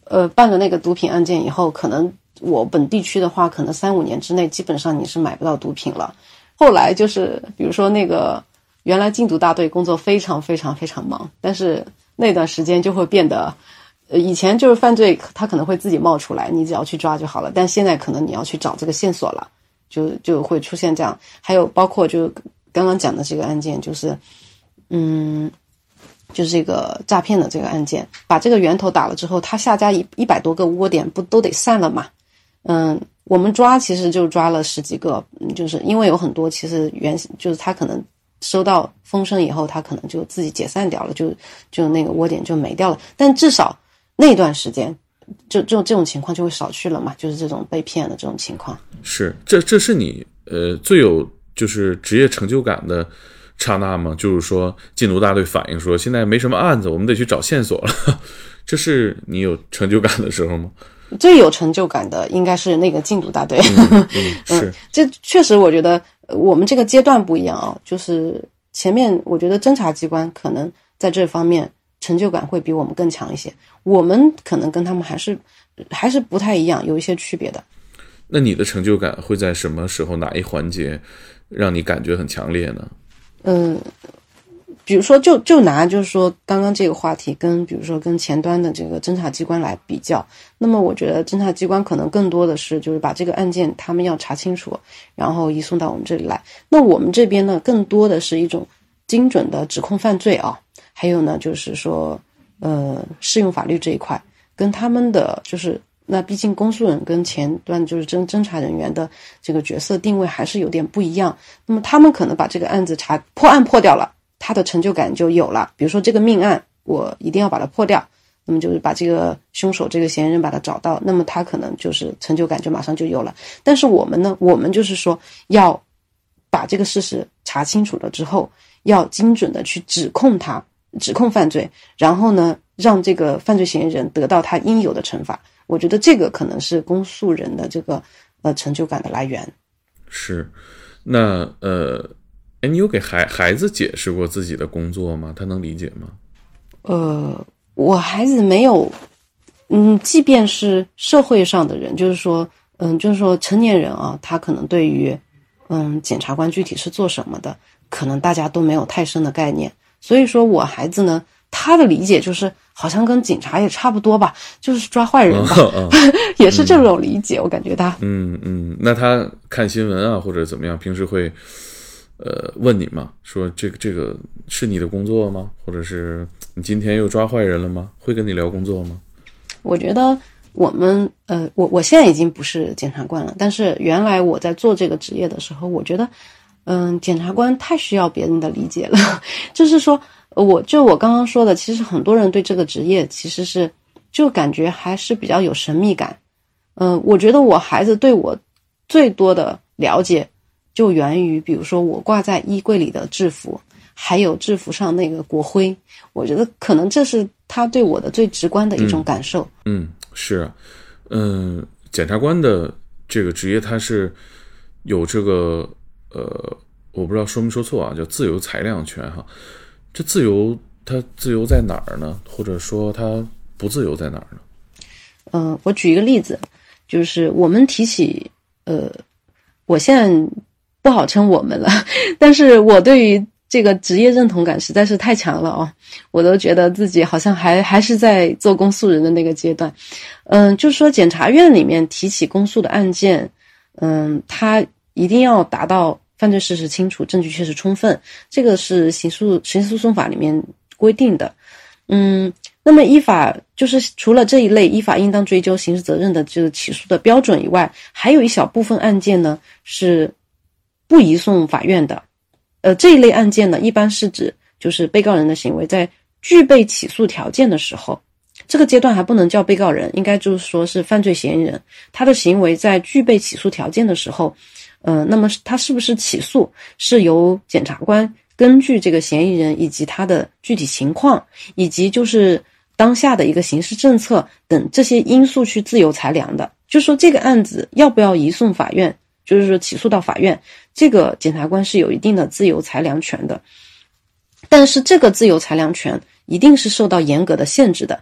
呃办了那个毒品案件以后，可能我本地区的话，可能三五年之内基本上你是买不到毒品了。后来就是比如说那个原来禁毒大队工作非常非常非常忙，但是那段时间就会变得呃，以前就是犯罪他可能会自己冒出来，你只要去抓就好了，但现在可能你要去找这个线索了，就就会出现这样。还有包括就刚刚讲的这个案件，就是嗯就是这个诈骗的这个案件，把这个源头打了之后，他下家一一百多个窝点不都得散了嘛？嗯，我们抓其实就抓了十几个，就是因为有很多其实原就是他可能收到风声以后，他可能就自己解散掉了，就就那个窝点就没掉了。但至少那段时间，就就这种情况就会少去了嘛，就是这种被骗的这种情况。 是，这这是你呃最有就是职业成就感的刹那吗？就是说禁毒大队反映说现在没什么案子，我们得去找线索了，这是你有成就感的时候吗？ 最有成就感的应该是那个禁毒大队。 嗯嗯、是、 嗯、这确实我觉得我们这个阶段不一样啊，就是前面我觉得侦查机关可能在这方面成就感会比我们更强一些，我们可能跟他们还是还是不太一样，有一些区别的。 那你的成就感会在什么时候哪一环节让你感觉很强烈呢？ 嗯，比如说就就拿就是说刚刚这个话题跟比如说跟前端的这个侦查机关来比较，那么我觉得侦查机关可能更多的是就是把这个案件他们要查清楚，然后移送到我们这里来。那我们这边呢更多的是一种精准的指控犯罪啊，还有呢就是说呃适用法律这一块跟他们的就是那毕竟公诉人跟前端就是侦侦查人员的这个角色定位还是有点不一样。那么他们可能把这个案子查破案破掉了，他的成就感就有了。比如说这个命案我一定要把它破掉，那么就是把这个凶手这个嫌疑人把他找到，那么他可能就是成就感就马上就有了。但是我们呢，我们就是说要把这个事实查清楚了之后，要精准的去指控他，指控犯罪，然后呢让这个犯罪嫌疑人得到他应有的惩罚。我觉得这个可能是公诉人的这个呃成就感的来源。 是，那呃，哎，你有给孩孩子解释过自己的工作吗？他能理解吗？ 呃，我孩子没有，嗯，即便是社会上的人，就是说，嗯，就是说成年人啊，他可能对于，嗯，检察官具体是做什么的，可能大家都没有太深的概念。所以说我孩子呢，他的理解就是好像跟警察也差不多吧，就是抓坏人吧，哦哦、也是这种理解、嗯、我感觉他嗯嗯。那他看新闻啊或者怎么样，平时会呃问你吗？说这个这个是你的工作吗？或者是你今天又抓坏人了吗？会跟你聊工作吗？ 我觉得我们呃我我现在已经不是检察官了，但是原来我在做这个职业的时候，我觉得嗯检察官太需要别人的理解了，就是说我就我刚刚说的，其实很多人对这个职业其实是就感觉还是比较有神秘感。嗯、呃，我觉得我孩子对我最多的了解就源于比如说我挂在衣柜里的制服，还有制服上那个国徽，我觉得可能这是他对我的最直观的一种感受。 嗯，嗯是啊，嗯，检察官的这个职业他是有这个呃，我不知道说没说错啊，叫自由裁量权哈。这自由它自由在哪儿呢？或者说它不自由在哪儿呢？ 嗯、呃，我举一个例子，就是我们提起呃，我现在不好称我们了，但是我对于这个职业认同感实在是太强了哦，我都觉得自己好像还还是在做公诉人的那个阶段。嗯，就是说检察院里面提起公诉的案件，嗯，它一定要达到犯罪事实清楚，证据确实充分，这个是刑诉刑事诉讼法里面规定的。嗯，那么依法就是除了这一类依法应当追究刑事责任的这个起诉的标准以外，还有一小部分案件呢是不移送法院的。呃，这一类案件呢，一般是指就是被告人的行为在具备起诉条件的时候，这个阶段还不能叫被告人，应该就是说是犯罪嫌疑人，他的行为在具备起诉条件的时候，呃，那么他是不是起诉，是由检察官根据这个嫌疑人以及他的具体情况，以及就是当下的一个刑事政策等这些因素去自由裁量的。就是说这个案子要不要移送法院，就是说起诉到法院，这个检察官是有一定的自由裁量权的。但是这个自由裁量权一定是受到严格的限制的。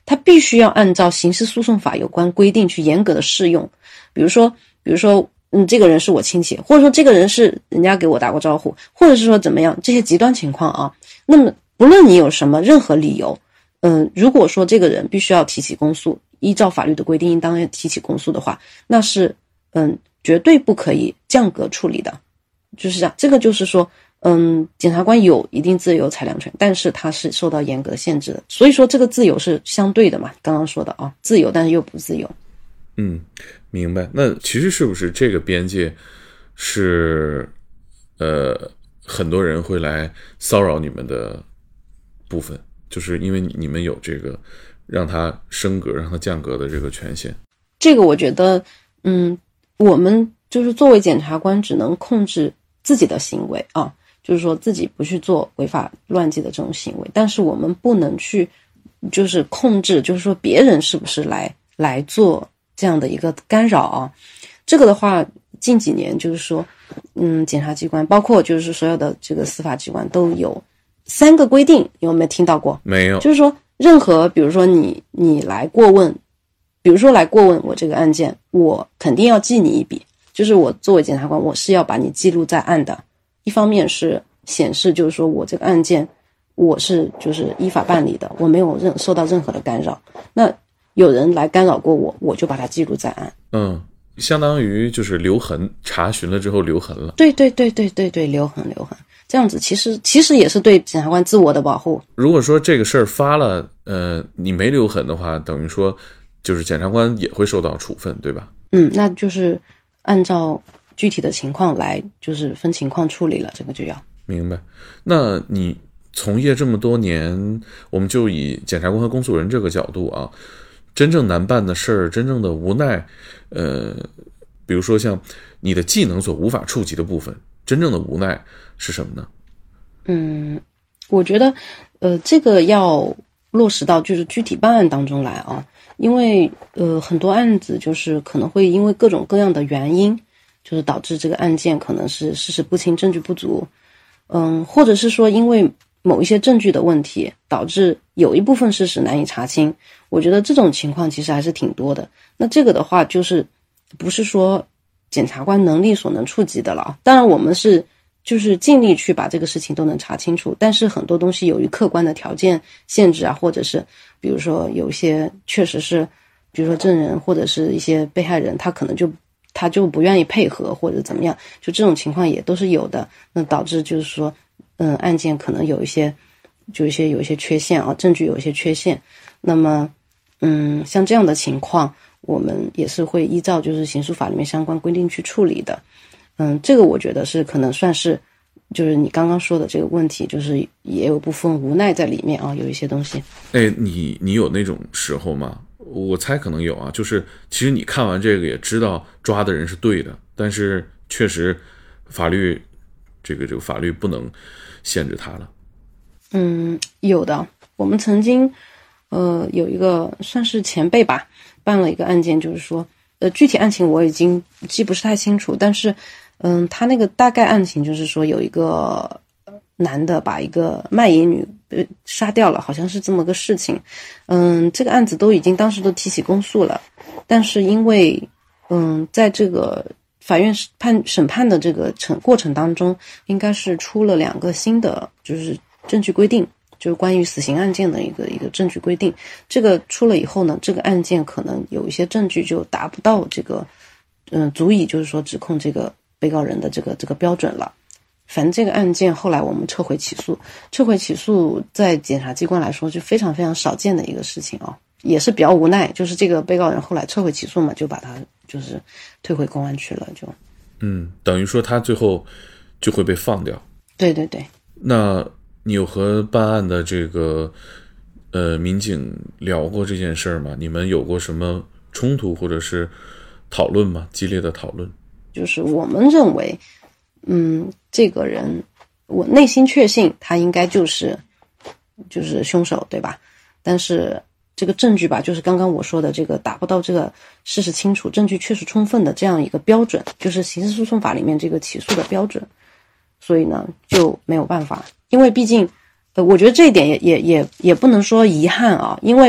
它必须要按照刑事诉讼法有关规定去严格的适用。比如说比如说嗯，这个人是我亲戚，或者说这个人是人家给我打过招呼，或者是说怎么样，这些极端情况啊，那么不论你有什么任何理由，嗯，如果说这个人必须要提起公诉，依照法律的规定应当提起公诉的话，那是嗯绝对不可以降格处理的。就是这样，这个就是说嗯，检察官有一定自由裁量权，但是他是受到严格限制的。所以说这个自由是相对的嘛，刚刚说的啊，自由但是又不自由。 嗯，明白。那其实是不是这个边界是呃很多人会来骚扰你们的部分，就是因为你们有这个让他升格让他降格的这个权限？ 这个我觉得嗯，我们就是作为检察官只能控制自己的行为啊，就是说自己不去做违法乱纪的这种行为，但是我们不能去就是控制，就是说别人是不是来来做这样的一个干扰啊。这个的话近几年就是说嗯，检察机关包括就是所有的这个司法机关都有三个规定，有没有听到过？ 没有。 就是说任何比如说你你来过问，比如说来过问我这个案件，我肯定要记你一笔，就是我作为检察官我是要把你记录在案的。一方面是显示就是说我这个案件我是就是依法办理的，我没有任受到任何的干扰，那有人来干扰过我，我就把它记录在案。 嗯，相当于就是留痕，查询了之后留痕了。 对对对对对对，留痕留痕，这样子其实其实也是对检察官自我的保护。 如果说这个事儿发了，呃，你没留痕的话，等于说就是检察官也会受到处分，对吧？ 嗯，那就是按照具体的情况来，就是分情况处理了，这个就要。 明白。那你从业这么多年，我们就以检察官和公诉人这个角度啊，真正难办的事儿，真正的无奈，呃，比如说像你的技能所无法触及的部分，真正的无奈是什么呢？ 嗯，我觉得，呃，这个要落实到就是具体办案当中来啊，因为呃很多案子就是可能会因为各种各样的原因，就是导致这个案件可能是事实不清、证据不足，嗯，或者是说因为某一些证据的问题，导致有一部分事实难以查清。我觉得这种情况其实还是挺多的。那这个的话，就是不是说检察官能力所能触及的了。当然，我们是就是尽力去把这个事情都能查清楚，但是很多东西由于客观的条件限制啊，或者是比如说有一些确实是，比如说证人或者是一些被害人，他可能就他就不愿意配合或者怎么样，就这种情况也都是有的。那导致就是说，嗯，案件可能有一些，就一些有一些缺陷啊，证据有一些缺陷。那么，嗯，像这样的情况，我们也是会依照就是刑诉法里面相关规定去处理的。嗯，这个我觉得是可能算是，就是你刚刚说的这个问题，就是也有部分无奈在里面啊，有一些东西。 哎，你你有那种时候吗？我猜可能有啊，就是其实你看完这个也知道抓的人是对的，但是确实法律这个这个法律不能限制他了。 嗯，有的。我们曾经呃有一个算是前辈吧，办了一个案件，就是说呃具体案情我已经记不是太清楚，但是嗯他那个大概案情就是说有一个男的把一个卖淫女杀掉了，好像是这么个事情。嗯，这个案子都已经当时都提起公诉了，但是因为嗯在这个法院判审判的这个程过程当中，应该是出了两个新的就是证据规定，就是关于死刑案件的一个一个证据规定。这个出了以后呢，这个案件可能有一些证据就达不到这个嗯足以就是说指控这个被告人的这个这个标准了。反正这个案件后来我们撤回起诉，撤回起诉在检察机关来说是非常非常少见的一个事情啊，也是比较无奈，就是这个被告人后来撤回起诉嘛，就把他就是退回公安去了，就嗯，等于说他最后就会被放掉。 对对对。 那你有和办案的这个呃民警聊过这件事儿吗？你们有过什么冲突或者是讨论吗？激烈的讨论？ 就是我们认为嗯，这个人我内心确信他应该就是就是凶手，对吧？但是这个证据吧，就是刚刚我说的这个达不到这个事实清楚、证据确实充分的这样一个标准，就是刑事诉讼法里面这个起诉的标准，所以呢就没有办法。因为毕竟呃，我觉得这一点也也也也不能说遗憾啊，因为我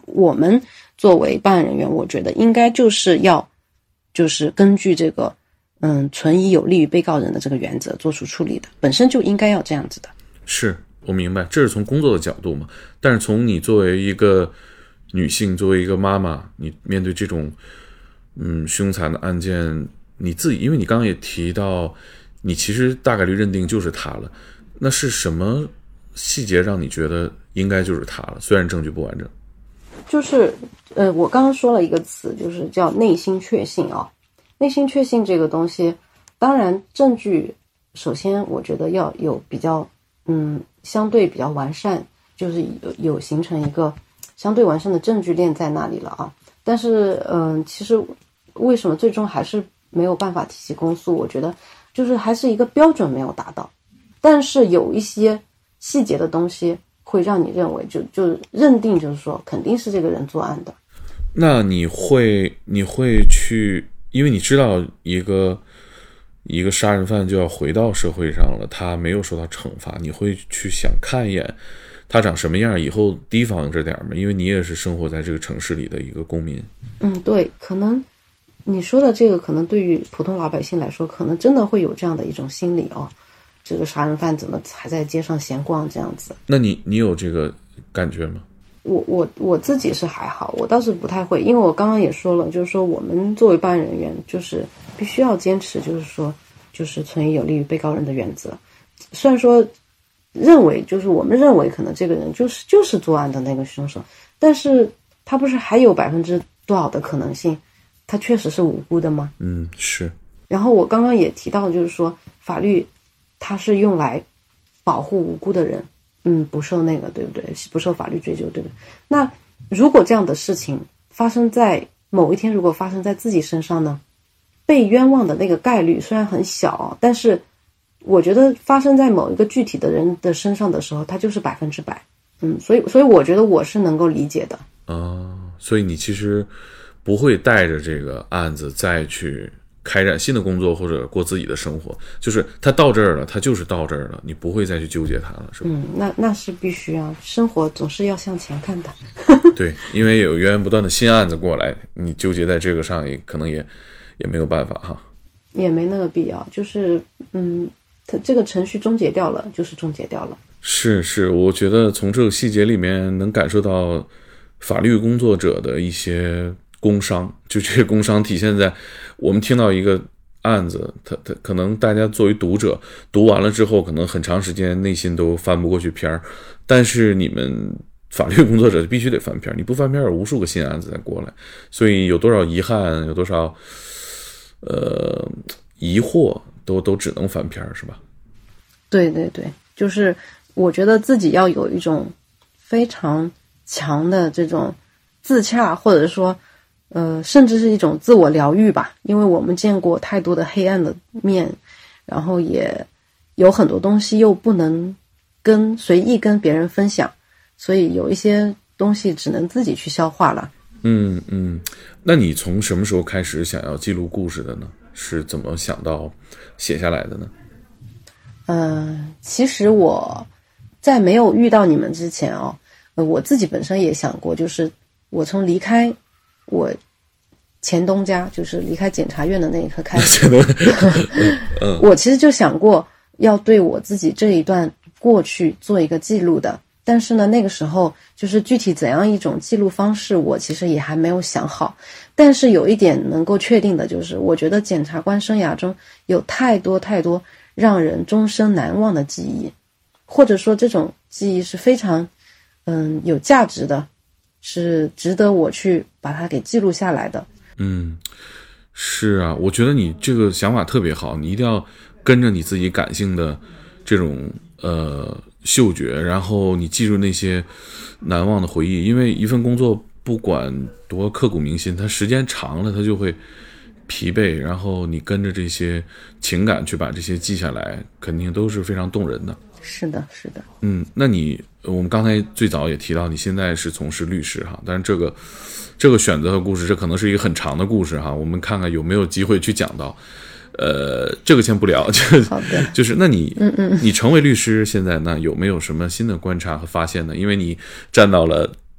我们作为办案人员，我觉得应该就是要就是根据这个嗯存疑有利于被告人的这个原则做出处理的，本身就应该要这样子的。 是，我明白，这是从工作的角度嘛。但是从你作为一个女性，作为一个妈妈，你面对这种嗯凶残的案件，你自己，因为你刚刚也提到，你其实大概率认定就是他了，那是什么细节让你觉得应该就是他了？虽然证据不完整。 就是呃，我刚刚说了一个词，就是叫内心确信啊。内心确信这个东西，当然证据首先我觉得要有比较嗯相对比较完善，就是有有形成一个相对完善的证据链在那里了啊。但是嗯、呃，其实为什么最终还是没有办法提起公诉？我觉得就是还是一个标准没有达到，但是有一些细节的东西会让你认为就就认定就是说肯定是这个人作案的。 那你会你会去，因为你知道一个一个杀人犯就要回到社会上了，他没有受到惩罚，你会去想看一眼他长什么样，以后提防着点吗？因为你也是生活在这个城市里的一个公民。 嗯，对，可能你说的这个可能对于普通老百姓来说，可能真的会有这样的一种心理哦。这个杀人犯怎么还在街上闲逛这样子？ 那你你有这个感觉吗？ 我我我自己是还好，我倒是不太会，因为我刚刚也说了，就是说我们作为办案人员，就是必须要坚持，就是说就是存疑有利于被告人的原则。虽然说认为就是我们认为可能这个人就是就是作案的那个凶手，但是他不是还有百分之多少的可能性，他确实是无辜的吗？ 嗯，是。 然后我刚刚也提到，就是说法律它是用来保护无辜的人，嗯，不受那个，对不对？不受法律追究，对不对？那如果这样的事情发生在某一天，如果发生在自己身上呢？被冤枉的那个概率虽然很小，但是我觉得发生在某一个具体的人的身上的时候，它就是百分之百。嗯，所以所以我觉得我是能够理解的。 哦，所以你其实不会带着这个案子再去开展新的工作或者过自己的生活，就是他到这儿了，他就是到这儿了，你不会再去纠结他了，是吧？ 嗯，那那是必须啊，生活总是要向前看的。 对，因为有源源不断的新案子过来，你纠结在这个上也可能也也没有办法哈， 也没那个必要，就是嗯，它这个程序终结掉了，就是终结掉了。 是是，我觉得从这个细节里面能感受到法律工作者的一些工伤，就这些工伤体现在我们听到一个案子，他他可能大家作为读者读完了之后，可能很长时间内心都翻不过去篇儿，但是你们法律工作者必须得翻篇，你不翻篇有无数个新案子再过来，所以有多少遗憾，有多少呃疑惑，都都只能翻篇，是吧？ 对对对，就是我觉得自己要有一种非常强的这种自洽，或者说呃，甚至是一种自我疗愈吧，因为我们见过太多的黑暗的面，然后也有很多东西又不能跟随意跟别人分享，所以有一些东西只能自己去消化了。 嗯嗯，那你从什么时候开始想要记录故事的呢？是怎么想到写下来的呢？ 呃，其实我在没有遇到你们之前哦，呃，我自己本身也想过，就是我从离开我前东家，就是离开检察院的那一刻开始，我其实就想过要对我自己这一段过去做一个记录的，但是呢，那个时候就是具体怎样一种记录方式，我其实也还没有想好。但是有一点能够确定的就是，我觉得检察官生涯中有太多太多让人终身难忘的记忆，或者说这种记忆是非常嗯有价值的，是值得我去把它给记录下来的。 嗯，是啊，我觉得你这个想法特别好，你一定要跟着你自己感性的这种呃嗅觉，然后你记住那些难忘的回忆，因为一份工作不管多刻骨铭心，它时间长了它就会疲惫，然后你跟着这些情感去把这些记下来，肯定都是非常动人的。 是的，是的。 嗯，那你我们刚才最早也提到你现在是从事律师哈，但是这个这个选择的故事，这可能是一个很长的故事哈，我们看看有没有机会去讲到。呃，这个先不聊，就好的， 就是那你嗯嗯你成为律师现在那有没有什么新的观察和发现呢？因为你站到了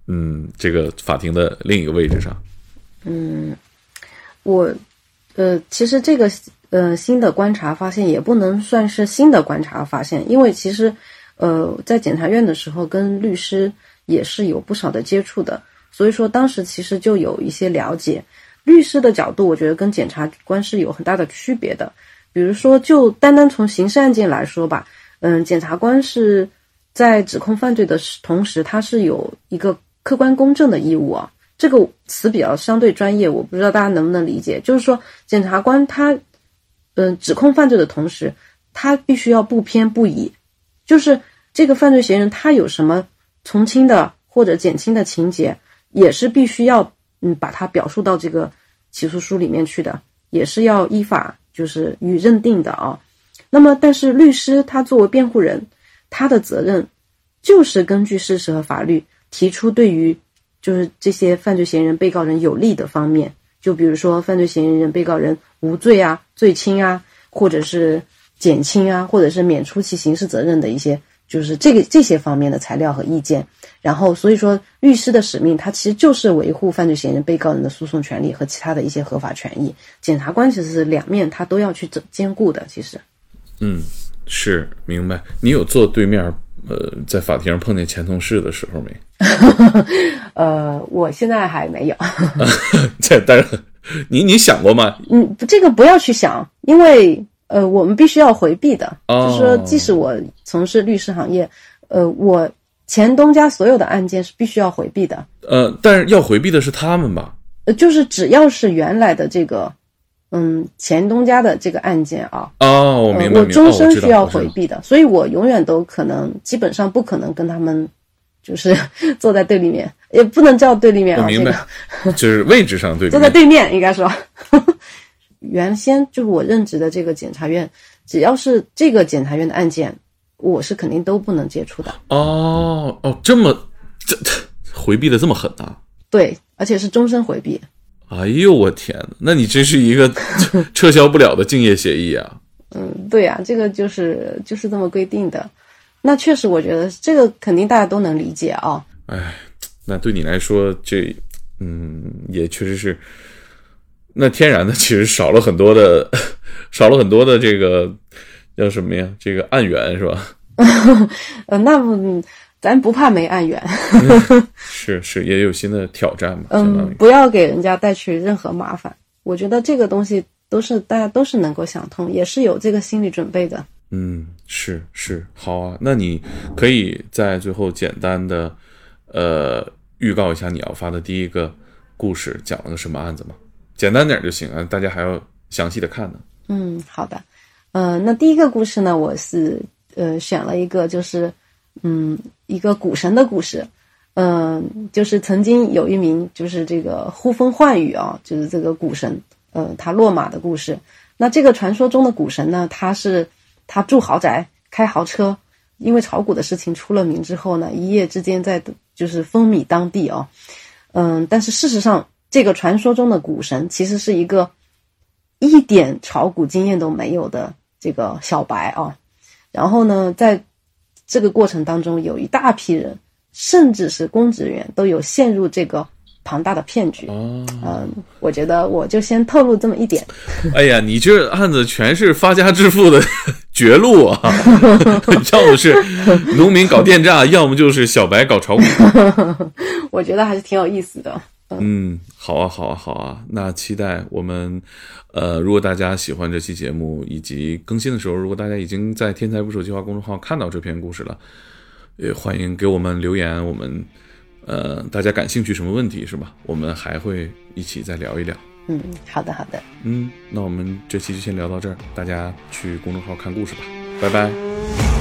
嗯这个法庭的另一个位置上？ 嗯，我呃，其实这个呃新的观察发现也不能算是新的观察发现，因为其实呃在检察院的时候跟律师也是有不少的接触的，所以说当时其实就有一些了解。律师的角度我觉得跟检察官是有很大的区别的，比如说就单单从刑事案件来说吧，嗯，检察官是在指控犯罪的同时，他是有一个客观公正的义务啊。这个词比较相对专业，我不知道大家能不能理解。就是说，检察官他，嗯、呃，指控犯罪的同时，他必须要不偏不倚，就是这个犯罪嫌疑人他有什么从轻的或者减轻的情节，也是必须要嗯把它表述到这个起诉书里面去的，也是要依法就是予以认定的啊。那么，但是律师他作为辩护人，他的责任就是根据事实和法律提出对于就是这些犯罪嫌疑人被告人有利的方面，就比如说犯罪嫌疑人被告人无罪啊、罪轻啊，或者是减轻啊，或者是免除其刑事责任的一些就是这个这些方面的材料和意见。然后所以说律师的使命他其实就是维护犯罪嫌疑人被告人的诉讼权利和其他的一些合法权益。检察官其实是两面他都要去兼顾的。其实嗯，是明白。你有坐对面呃在法庭上碰见前同事的时候没？ 呃，我现在还没有。 这但是你你想过吗？ 嗯，这个不要去想，因为呃，我们必须要回避的。 哦、 就是说，即使我从事律师行业，呃，我前东家所有的案件是必须要回避的。 呃，但是要回避的是他们吧？ 呃，就是只要是原来的这个，嗯，前东家的这个案件啊， 哦，我明白， 呃、我终身需要哦、 回避的，所以我永远都可能，基本上不可能跟他们。就是坐在对立面，也不能叫对立面啊。 我明白，这个、就是位置上对立面。 坐在对面应该说。原先就是我任职的这个检察院，只要是这个检察院的案件，我是肯定都不能接触的。 哦哦，这么这回避的这么狠啊？ 对，而且是终身回避。 哎呦我天哪，那你真是一个撤销不了的竞业协议啊！ 嗯，对啊，这个就是就是这么规定的。那确实我觉得这个肯定大家都能理解啊。 哎，那对你来说这嗯也确实是那天然的其实少了很多的少了很多的这个叫什么呀，这个案源是吧？ 呃那么咱不怕没案源。 嗯、是是也有新的挑战嘛。 嗯，不要给人家带去任何麻烦，我觉得这个东西都是大家都是能够想通，也是有这个心理准备的。 嗯，是是，好啊。那你可以在最后简单的呃预告一下你要发的第一个故事讲了个什么案子吗？简单点就行啊，大家还要详细的看呢。 嗯，好的。呃，那第一个故事呢，我是呃选了一个就是嗯一个股神的故事。嗯、呃，就是曾经有一名就是这个呼风唤雨啊，就是这个股神，呃，他落马的故事。那这个传说中的股神呢，他是他住豪宅开豪车，因为炒股的事情出了名之后呢，一夜之间在就是风靡当地哦。嗯，但是事实上这个传说中的股神其实是一个一点炒股经验都没有的这个小白啊。然后呢，在这个过程当中有一大批人甚至是公职员都有陷入这个庞大的骗局。 哦， 嗯，我觉得我就先透露这么一点。 哎呀，你这案子全是发家致富的绝路啊！要么是农民搞电诈，要么就是小白搞炒股。 我觉得还是挺有意思的。 嗯，好啊，好啊，好啊。那期待我们，呃，如果大家喜欢这期节目以及更新的时候，如果大家已经在天才捕手计划公众号看到这篇故事了，也欢迎给我们留言，我们。呃，大家感兴趣什么问题是吧？我们还会一起再聊一聊。 嗯，好的，好的。 嗯，那我们这期就先聊到这儿，大家去公众号看故事吧，拜拜。